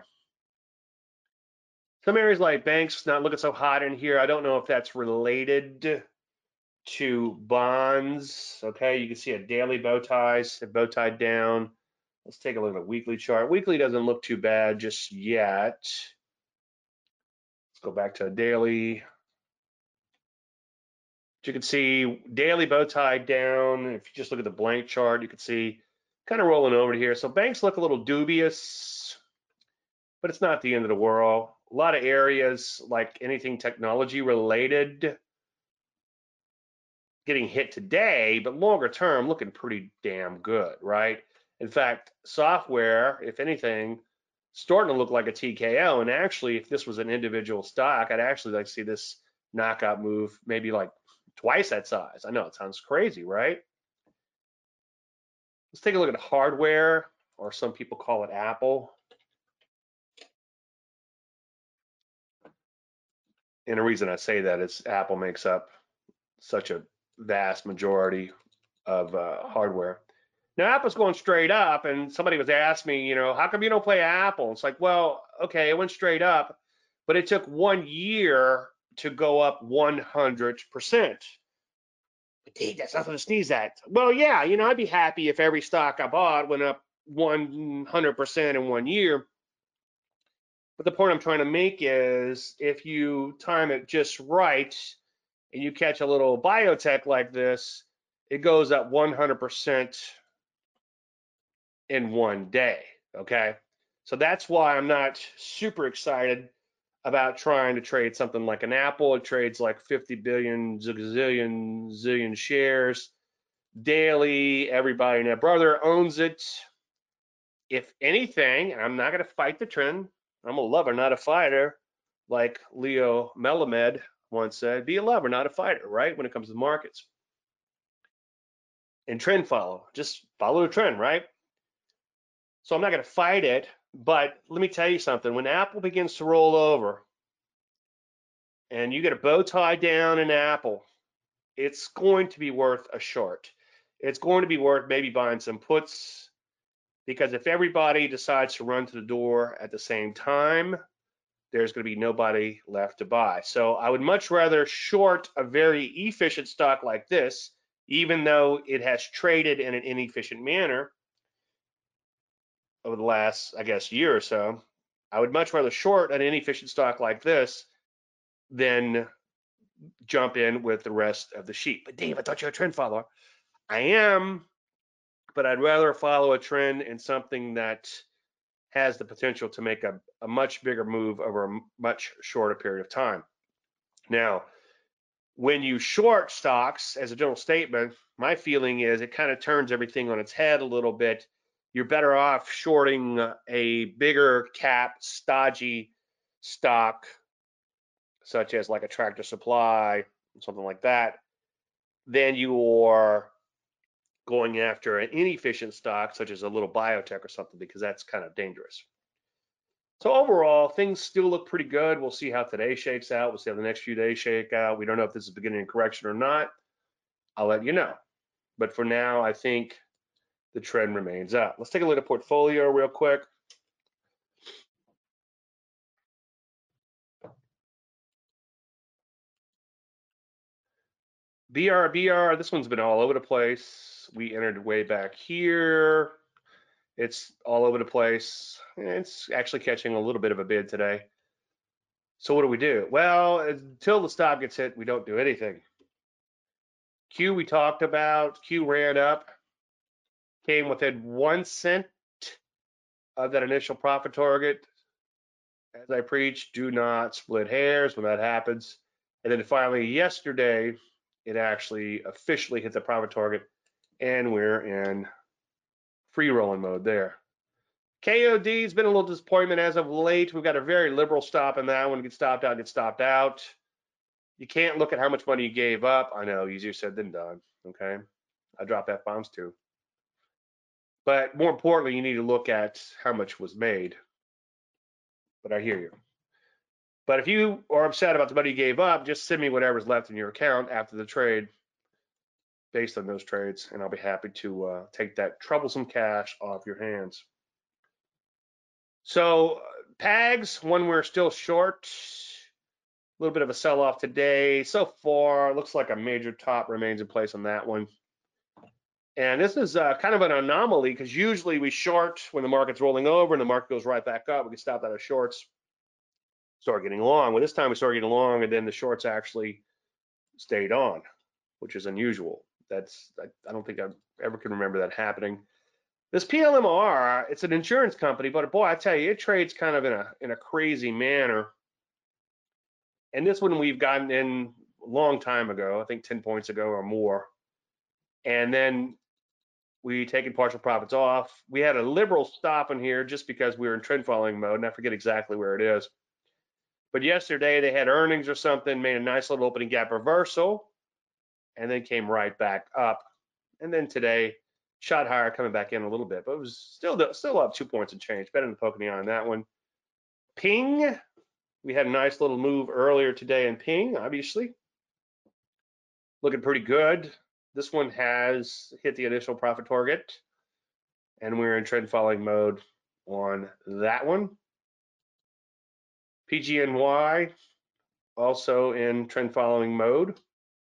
Some areas like banks not looking so hot in here. I don't know if that's related to bonds. Okay, you can see a daily bow ties, a bow tie down. Let's take a look at a weekly chart. Weekly doesn't look too bad just yet. Let's go back to a daily. You can see daily bow tie down. If you just look at the blank chart, you can see kind of rolling over here. So banks look a little dubious, but it's not the end of the world. A lot of areas like anything technology related getting hit today, but longer term looking pretty damn good, right? In fact, software, if anything, starting to look like a T K O. And actually, if this was an individual stock, I'd actually like to see this knockout move, maybe like twice that size. I know it sounds crazy, right? Let's take a look at hardware, or some people call it Apple. And the reason I say that is Apple makes up such a vast majority of uh, hardware. Now, Apple's going straight up, and somebody was asking me, you know, how come you don't play Apple? It's like, well, okay, it went straight up, but it took one year to go up one hundred percent. Hey, that's nothing to sneeze at. Well, yeah, you know, I'd be happy if every stock I bought went up one hundred percent in one year. But the point I'm trying to make is if you time it just right and you catch a little biotech like this, it goes up one hundred percent in one day, okay? So that's why I'm not super excited about trying to trade something like an Apple. It trades like fifty billion, zillion, zillion shares daily. Everybody and their brother owns it. If anything, and I'm not going to fight the trend. I'm a lover, not a fighter, like Leo Melamed once said. Be a lover, not a fighter, right? When it comes to markets. And trend follow. Just follow the trend, right? So I'm not going to fight it, but let me tell you something. When Apple begins to roll over and you get a bow tie down in Apple, it's going to be worth a short. It's going to be worth maybe buying some puts, because if everybody decides to run to the door at the same time, there's going to be nobody left to buy. So I would much rather short a very efficient stock like this, even though it has traded in an inefficient manner over the last, I guess, year or so. I would much rather short an inefficient stock like this than jump in with the rest of the sheep. But Dave, I thought you were a trend follower. I am, but I'd rather follow a trend in something that has the potential to make a, a much bigger move over a much shorter period of time. Now, when you short stocks, as a general statement, my feeling is it kind of turns everything on its head a little bit. You're better off shorting a bigger cap, stodgy stock, such as like a Tractor Supply, something like that, than you are going after an inefficient stock, such as a little biotech or something, because that's kind of dangerous. So overall, things still look pretty good. We'll see how today shakes out. We'll see how the next few days shake out. We don't know if this is beginning of correction or not. I'll let you know. But for now, I think the trend remains up. Let's take a look at portfolio real quick. B R B R, this one's been all over the place. We entered way back here. It's all over the place. It's actually catching a little bit of a bid today. So what do we do? Well, until the stop gets hit, we don't do anything. Q we talked about. Q ran up, came within one cent of that initial profit target. As I preach, do not split hairs when that happens. And then finally, yesterday, it actually officially hit the profit target, and we're in free rolling mode there. K O D has been a little disappointment as of late. We've got a very liberal stop in that one. Get stopped out, get stopped out. You can't look at how much money you gave up. I know, easier said than done. Okay, I dropped F bombs too. But more importantly, you need to look at how much was made. but I hear you. But if you are upset about the money you gave up, just send me whatever's left in your account after the trade based on those trades, and I'll be happy to uh, take that troublesome cash off your hands. So P A Gs, one we're still short, a little bit of a sell-off today. So far, looks like a major top remains in place on that one. And this is uh, kind of an anomaly because usually we short when the market's rolling over and the market goes right back up. We can stop that as shorts, start getting long. Well, this time we started getting long, and then the shorts actually stayed on, which is unusual. That's I, I don't think I ever can remember that happening. This P L M R, it's an insurance company, but boy, I tell you, it trades kind of in a in a crazy manner. And this one we've gotten in a long time ago, I think ten points ago or more. And then we taken partial profits off. We had a liberal stop in here just because we were in trend following mode, and I forget exactly where it is. But yesterday they had earnings or something, made a nice little opening gap reversal, and then came right back up. And then today, shot higher, coming back in a little bit, but it was still still up two points and change. Better than poking the eye on that one. Ping, we had a nice little move earlier today in Ping, obviously. Looking pretty good. This one has hit the initial profit target, and we're in trend following mode on that one. P G N Y, also in trend following mode.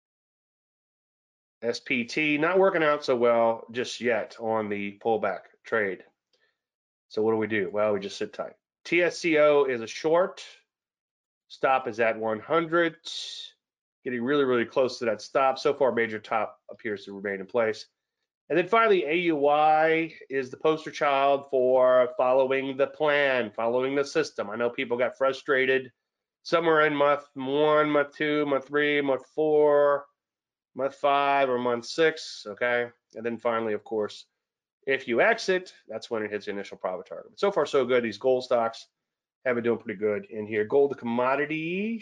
S P T, not working out so well just yet on the pullback trade. So what do we do? Well, we just sit tight. T S C O is a short. Stop is at one hundred. Getting really, really close to that stop. So far, major top appears to remain in place. And then finally, A U Y is the poster child for following the plan, following the system. I know people got frustrated somewhere in month one, month two, month three, month four, month five, or month six, okay? And then finally, of course, if you exit, that's when it hits the initial profit target. But so far, so good. These gold stocks have been doing pretty good in here. Gold to commodity,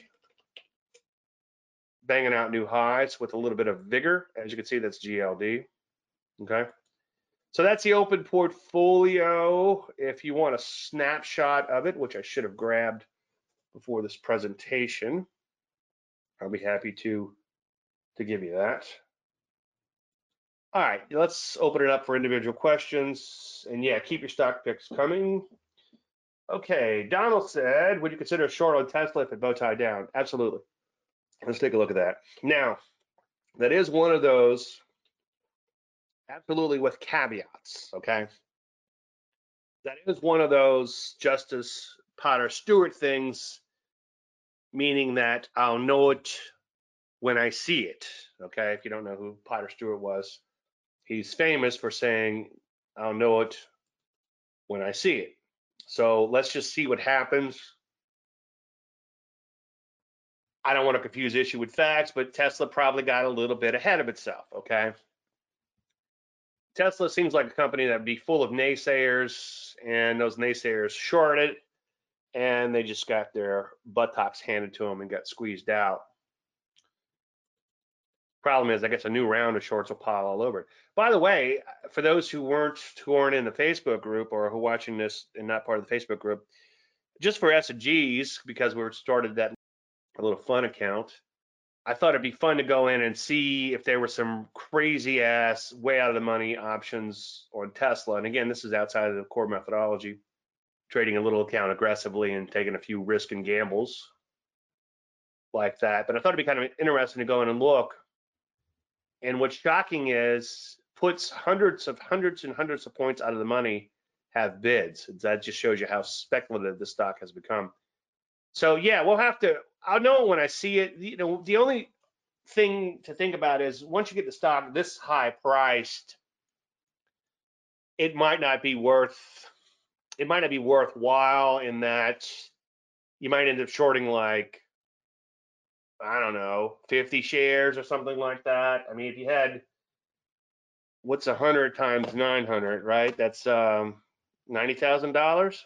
banging out new highs with a little bit of vigor. As you can see, that's G L D. Okay, so that's the open portfolio. If you want a snapshot of it, which I should have grabbed before this presentation, I'll be happy to to give you that. All right, let's open it up for individual questions. And yeah, keep your stock picks coming. Okay, Donald said, would you consider a short on Tesla if it bow tie down? Absolutely. Let's take a look at that. Now, that is one of those, absolutely with caveats, okay? That is one of those Justice Potter Stewart things, meaning that I'll know it when I see it, okay? If you don't know who Potter Stewart was, he's famous for saying, I'll know it when I see it. So let's just see what happens. I don't want to confuse issue with facts, but Tesla probably got a little bit ahead of itself, okay? Tesla seems like a company that would be full of naysayers, and those naysayers shorted it, and they just got their buttocks handed to them and got squeezed out. Problem is, I guess a new round of shorts will pile all over it. By the way, for those who weren't who aren't in the Facebook group or who are watching this and not part of the Facebook group, just for S and Gs, because we started that a little fun account, I thought it'd be fun to go in and see if there were some crazy ass, way out of the money options on Tesla. And again, this is outside of the core methodology, trading a little account aggressively and taking a few risk and gambles like that. But I thought it'd be kind of interesting to go in and look. And what's shocking is puts hundreds of hundreds and hundreds of points out of the money have bids. That just shows you how speculative the stock has become. So yeah, we'll have to, I'll know when I see it. You know, the only thing to think about is once you get the stock this high priced, it might not be worth, it might not be worthwhile in that you might end up shorting like, I don't know, fifty shares or something like that. I mean, if you had, what's one hundred times nine hundred, right? That's um, ninety thousand dollars.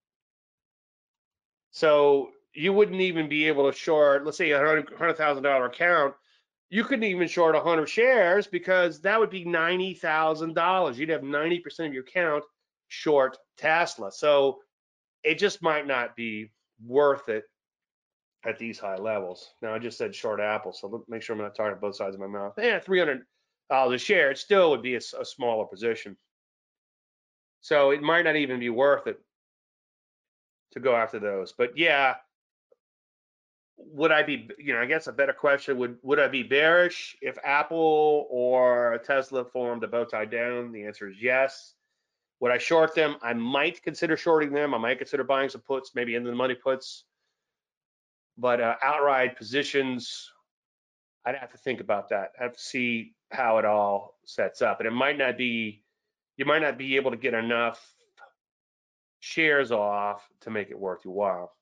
So you wouldn't even be able to short, let's say a one hundred thousand dollar account, you couldn't even short one hundred shares because that would be ninety thousand dollars. You'd have ninety percent of your account short Tesla. So it just might not be worth it at these high levels. Now I just said short Apple, so let me make sure I'm not talking both sides of my mouth. Yeah, three hundred dollars a share, it still would be a, a smaller position. So it might not even be worth it to go after those. But yeah, would I be, you know, I guess a better question would, would I be bearish if Apple or Tesla formed a bow tie down? The answer is yes. Would I short them? I might consider shorting them. I might consider buying some puts, maybe into the money puts. But uh, outright positions, I'd have to think about that. I have to see how it all sets up. And it might not be, you might not be able to get enough shares off to make it worth your while.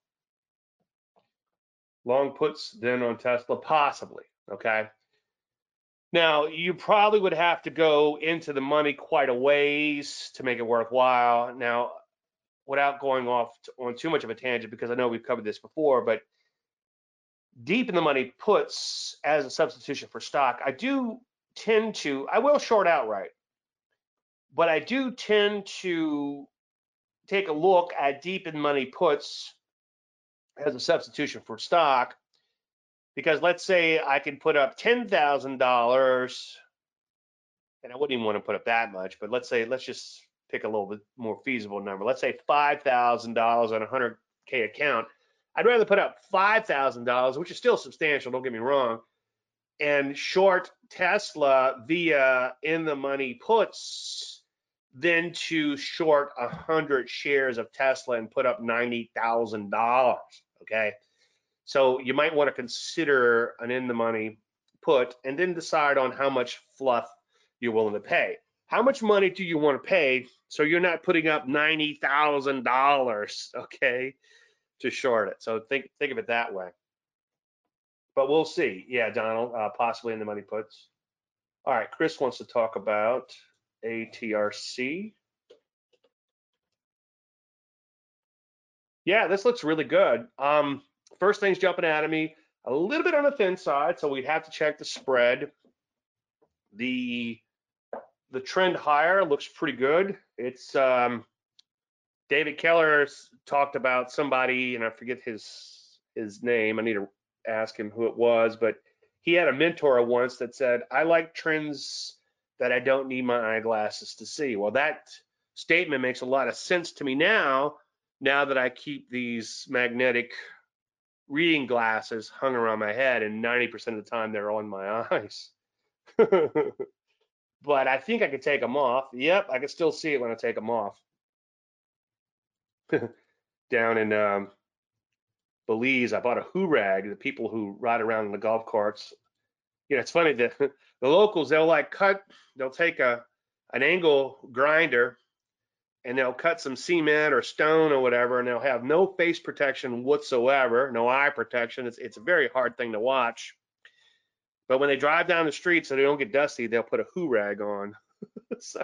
Long puts then on Tesla, possibly, okay? Now, you probably would have to go into the money quite a ways to make it worthwhile. Now, without going off on too much of a tangent, because I know we've covered this before, but deep in the money puts as a substitution for stock, I do tend to, I will short outright, but I do tend to take a look at deep in money puts as a substitution for stock, because let's say I can put up ten thousand dollars, and I wouldn't even want to put up that much, but let's say, let's just pick a little bit more feasible number. Let's say five thousand dollars on a one hundred K account. I'd rather put up five thousand dollars, which is still substantial, don't get me wrong, and short Tesla via in the money puts than to short one hundred shares of Tesla and put up ninety thousand dollars, okay? So you might want to consider an in the money put and then decide on how much fluff you're willing to pay. How much money do you want to pay so you're not putting up ninety thousand dollars, okay, to short it? So think think of it that way. But we'll see. Yeah, Donald, uh, possibly in the money puts. All right, Chris wants to talk about A T R C. Yeah, this looks really good. Um, first thing's jumping out at me, a little bit on the thin side, so we'd have to check the spread. The the trend higher looks pretty good. It's um, David Keller talked about somebody, and I forget his his name. I need to ask him who it was, but he had a mentor once that said, "I like trends that I don't need my eyeglasses to see." Well, that statement makes a lot of sense to me now. Now that I keep these magnetic reading glasses hung around my head, and ninety percent of the time they're on my eyes. But I think I could take them off. Yep, I can still see it when I take them off. Down in um, Belize, I bought a Hurag. The people who ride around in the golf carts, you know, it's funny that the locals, they'll like cut, they'll take a an angle grinder and they'll cut some cement or stone or whatever, and they'll have no face protection whatsoever, no eye protection. It's it's a very hard thing to watch. But when they drive down the street so they don't get dusty, they'll put a Hurag on. So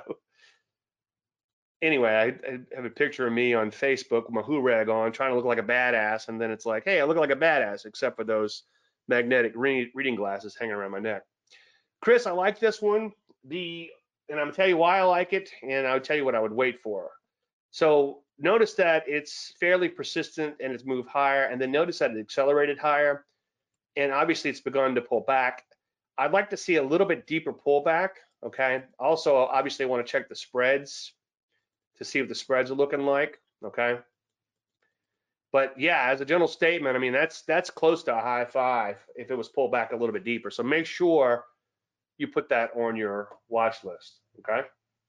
anyway, I, I have a picture of me on Facebook with my Hurag on, trying to look like a badass, and then it's like, hey, I look like a badass, except for those magnetic re reading glasses hanging around my neck. Chris, I like this one. The and I'm gonna tell you why I like it, and I'll tell you what I would wait for. So notice that it's fairly persistent and it's moved higher, and then notice that it accelerated higher, and obviously it's begun to pull back. I'd like to see a little bit deeper pullback, okay? Also, obviously I want to check the spreads to see what the spreads are looking like, okay? But yeah, as a general statement, I mean, that's that's close to a high five if it was pulled back a little bit deeper. So make sure you put that on your watch list, okay?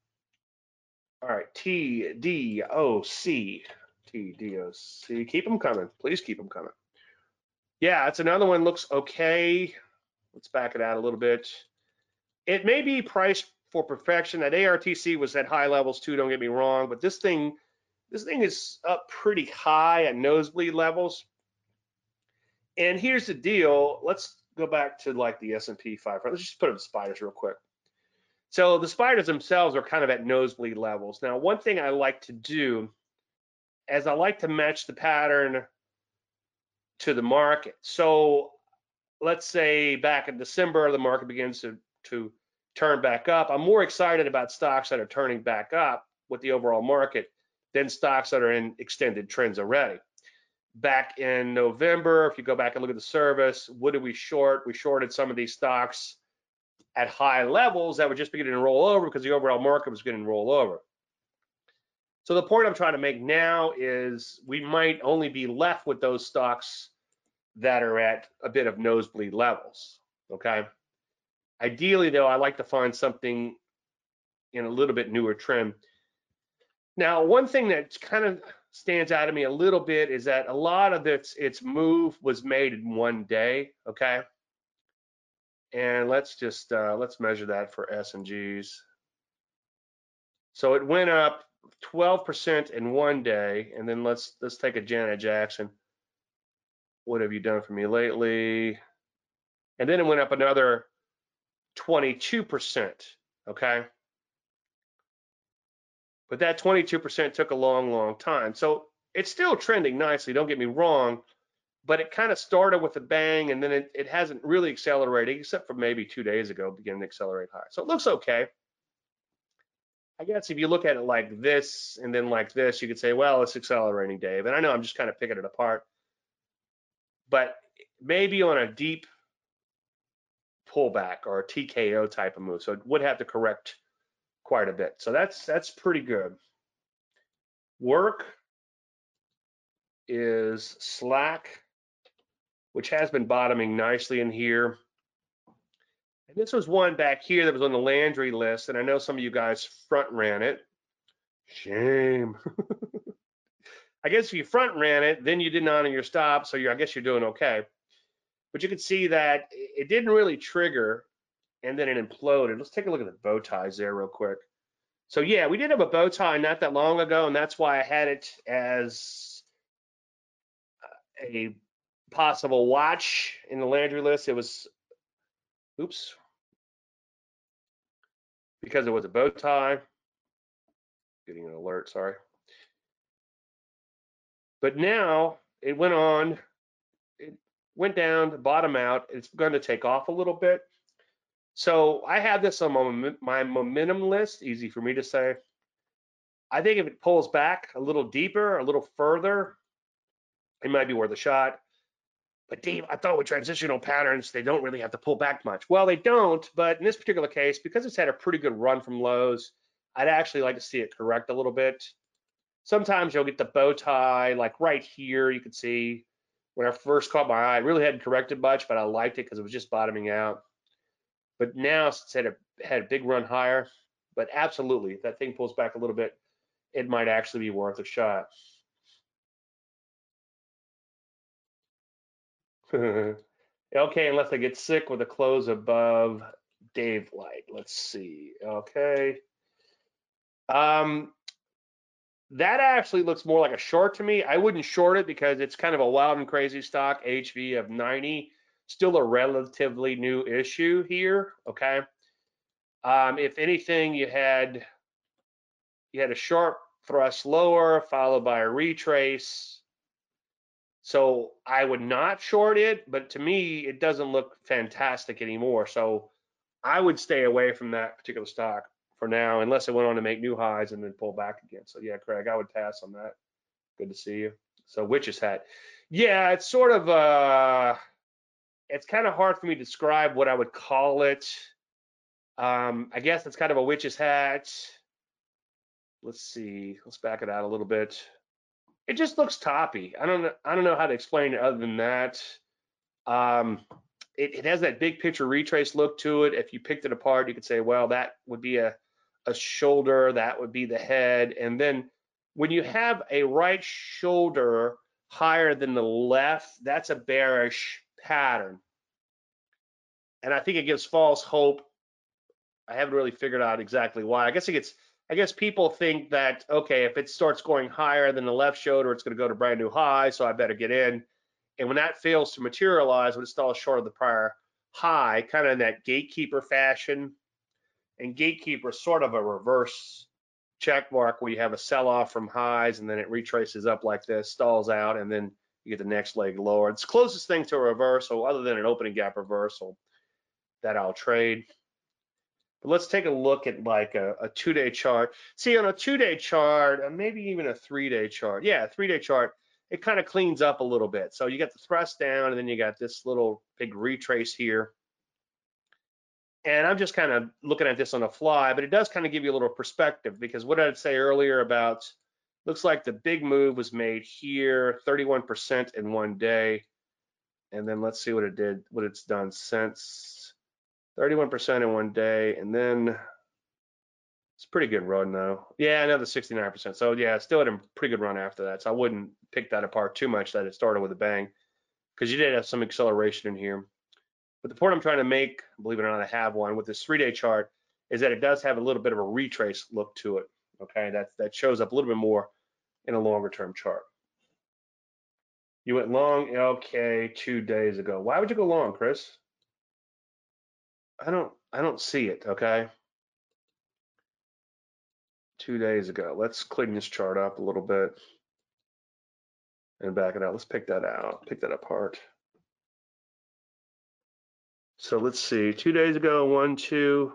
All right, T D O C, T D O C, keep them coming. Please keep them coming. Yeah, it's another one, looks okay. Let's back it out a little bit. It may be priced for perfection. That A R T C was at high levels too, don't get me wrong, but this thing, this thing is up pretty high at nosebleed levels. And here's the deal. Let's go back to like the S and P five hundred. Let's just put up the spiders real quick. So the spiders themselves are kind of at nosebleed levels. Now, one thing I like to do is I like to match the pattern to the market. So let's say back in December, the market begins to, to turn back up. I'm more excited about stocks that are turning back up with the overall market than stocks that are in extended trends already. back in November, if you go back and look at the service, what did we short? We shorted some of these stocks at high levels that were just beginning to roll over because the overall market was getting to roll over. So the point I'm trying to make now is we might only be left with those stocks that are at a bit of nosebleed levels, okay? Ideally, though, I like to find something in a little bit newer trend. Now, one thing that kind of stands out to me a little bit is that a lot of its its move was made in one day, okay? And let's just uh, let's measure that for S and Gs. So it went up twelve percent in one day, and then let's let's take a Janet Jackson. What have you done for me lately? And then it went up another twenty-two percent, okay? But that twenty-two percent took a long, long time. So it's still trending nicely, don't get me wrong, but it kind of started with a bang, and then it, it hasn't really accelerated, except for maybe two days ago, beginning to accelerate higher. So it looks okay. I guess if you look at it like this and then like this, you could say, well, it's accelerating, Dave. And I know I'm just kind of picking it apart, but maybe on a deep pullback or a T K O type of move. So it would have to correct quite a bit. So that's that's pretty good. Work is Slack, which has been bottoming nicely in here. And this was one back here that was on the Landry list, and I know some of you guys front ran it. Shame. I guess if you front ran it, then you didn't honor your stop, so you're, I guess you're doing okay. But you can see that it didn't really trigger, and then it imploded. Let's take a look at the bow ties there real quick. So yeah, we did have a bow tie not that long ago, and that's why I had it as a possible watch in the Landry list. It was, oops, because it was a bow tie. Getting an alert, sorry. But now it went on, it went down, bottom out. It's going to take off a little bit. So I have this on my, my momentum list, easy for me to say. I think if it pulls back a little deeper, a little further, it might be worth a shot. But Dave, I thought with transitional patterns, they don't really have to pull back much. Well, they don't, but in this particular case, because it's had a pretty good run from lows, I'd actually like to see it correct a little bit. Sometimes you'll get the bow tie, like right here, you can see when I first caught my eye, it really hadn't corrected much, but I liked it because it was just bottoming out. But now, since it had a, had a big run higher, but absolutely, if that thing pulls back a little bit, it might actually be worth a shot. Okay, unless I get sick with a close above Dave Light. Let's see. Okay. Um, that actually looks more like a short to me. I wouldn't short it because it's kind of a wild and crazy stock. H V of ninety, still a relatively new issue here. Okay. Um, if anything, you had you had a sharp thrust lower followed by a retrace. So I would not short it, but to me, it doesn't look fantastic anymore. So I would stay away from that particular stock for now, unless it went on to make new highs and then pull back again. So yeah, Craig, I would pass on that. Good to see you. So witch's hat. Yeah, it's sort of, uh, it's kind of hard for me to describe what I would call it. Um, I guess it's kind of a witch's hat. Let's see, let's back it out a little bit. It just looks toppy. I don't know. I don't know how to explain it other than that. Um, it, it has that big picture retrace look to it. If you picked it apart, you could say, well, that would be a, a shoulder, that would be the head. And then when you have a right shoulder higher than the left, that's a bearish pattern. And I think it gives false hope. I haven't really figured out exactly why. I guess it gets I guess people think that, okay, if it starts going higher than the left shoulder, it's going to go to brand new high, so I better get in. And when that fails to materialize, when it falls short of the prior high, kind of in that gatekeeper fashion, and gatekeeper is sort of a reverse check mark where you have a sell-off from highs and then it retraces up like this, stalls out, and then you get the next leg lower. It's the closest thing to a reversal other than an opening gap reversal that I'll trade. But let's take a look at like a, a two-day chart. See, on a two-day chart, maybe even a three-day chart. Yeah, a three-day chart. it kind of cleans up a little bit. So you got the thrust down, and then you got this little big retrace here. And I'm just kind of looking at this on the fly, but it does kind of give you a little perspective, because what I'd say earlier about, looks like the big move was made here, thirty-one percent in one day. And then let's see what it did, what it's done since. thirty-one percent in one day, and then it's a pretty good run though. Yeah, another sixty-nine percent. So yeah, still had a pretty good run after that. So I wouldn't pick that apart too much that it started with a bang, because you did have some acceleration in here. But the point I'm trying to make, believe it or not, I have one with this three-day chart, is that it does have a little bit of a retrace look to it. Okay, that that shows up a little bit more in a longer-term chart. You went long, okay, two days ago. Why would you go long, Chris? I don't, I don't see it. Okay, two days ago. Let's clean this chart up a little bit and back it out. Let's pick that out, pick that apart. So let's see, two days ago, one, two.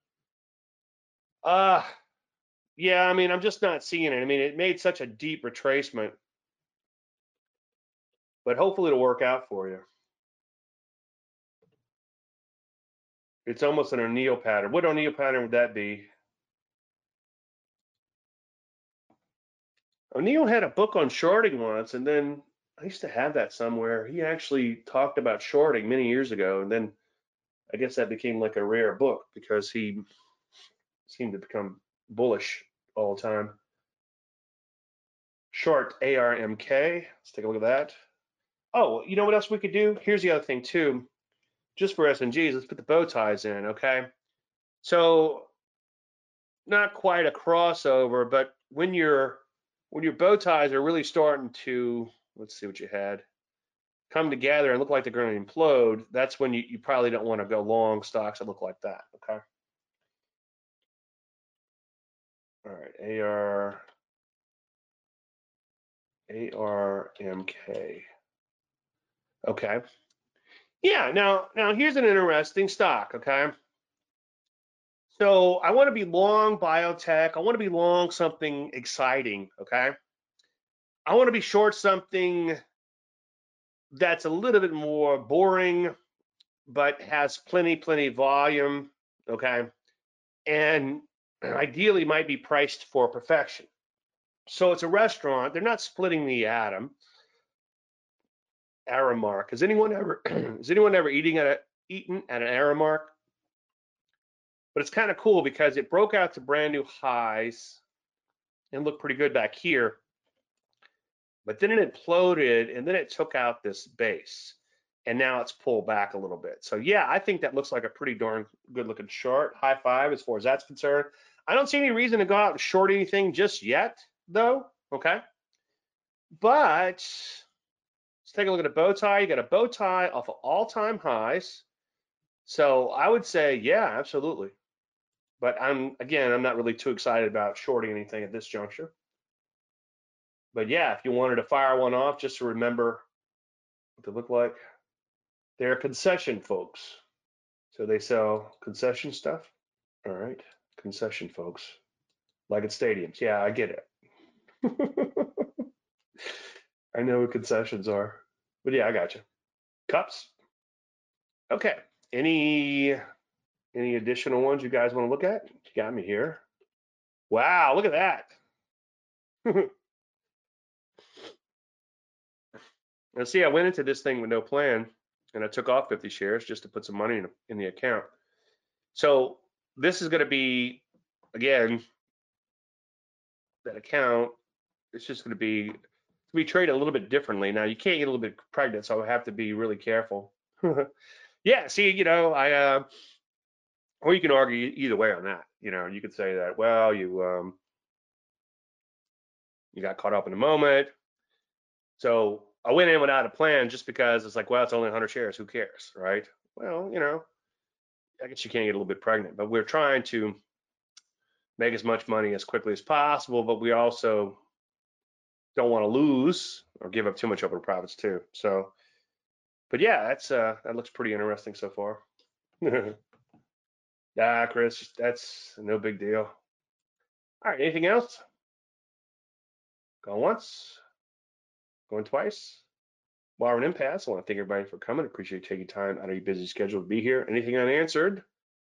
Uh, yeah, I mean, I'm just not seeing it. I mean, it made such a deep retracement, but hopefully it'll work out for you. It's almost an O'Neill pattern. What O'Neill pattern would that be? O'Neill had a book on shorting once, and then I used to have that somewhere. He actually talked about shorting many years ago, and then I guess that became like a rare book because he seemed to become bullish all the time. Short A R M K. Let's take a look at that. Oh, you know what else we could do? Here's the other thing too. Just for S and Gs, let's put the bow ties in, okay? So not quite a crossover, but when your when your bow ties are really starting to, let's see what you had, come together and look like they're going to implode, that's when you, you probably don't want to go long stocks that look like that, okay? All right, A R A R M K. Okay. Yeah, now now here's an interesting stock, okay? So I want to be long biotech. I want to be long something exciting, okay? I want to be short something that's a little bit more boring, but has plenty, plenty volume, okay? And ideally might be priced for perfection. So it's a restaurant. They're not splitting the atom. Aramark. Has anyone ever has anyone ever eating at a, eaten at an Aramark? But it's kind of cool because it broke out to brand new highs and looked pretty good back here. But then it imploded, and then it took out this base, and now it's pulled back a little bit. So yeah, I think that looks like a pretty darn good looking short. High five as far as that's concerned. I don't see any reason to go out and short anything just yet, though. Okay. But let's take a look at a bow tie. You got a bow tie off of all-time highs. So I would say, yeah, absolutely. But I'm, again, I'm not really too excited about shorting anything at this juncture. But yeah, if you wanted to fire one off, just to remember what they look like. They're concession folks. So they sell concession stuff. All right, concession folks. Like at stadiums. Yeah, I get it. I know what concessions are. But yeah, I got you. Cups. Okay. Any any additional ones you guys want to look at? You got me here. Wow, look at that. Now see, I went into this thing with no plan, and I took off fifty shares just to put some money in, in the account. So this is going to be, again, that account, it's just going to be to be traded a little bit differently. Now you can't get a little bit pregnant, so I have to be really careful. Yeah, see, you know, I uh, or you can argue either way on that. You know, you could say that, well, you um, you got caught up in the moment. So I went in without a plan just because it's like, well, it's only one hundred shares. Who cares, right? Well, you know, I guess you can't get a little bit pregnant, but we're trying to make as much money as quickly as possible, but we also don't want to lose or give up too much over the profits too. So, but yeah, that's uh, that looks pretty interesting so far. Yeah, Chris, that's no big deal. All right, anything else? Go once, Going twice. While we're in impasse, I want to thank everybody for coming. Appreciate you taking time out of your busy schedule to be here. Anything unanswered?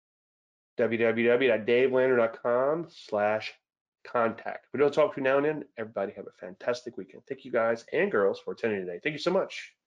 www.davelander.com slash contact. If we don't talk to you now and then, everybody have a fantastic weekend. Thank you guys and girls for attending today. Thank you so much.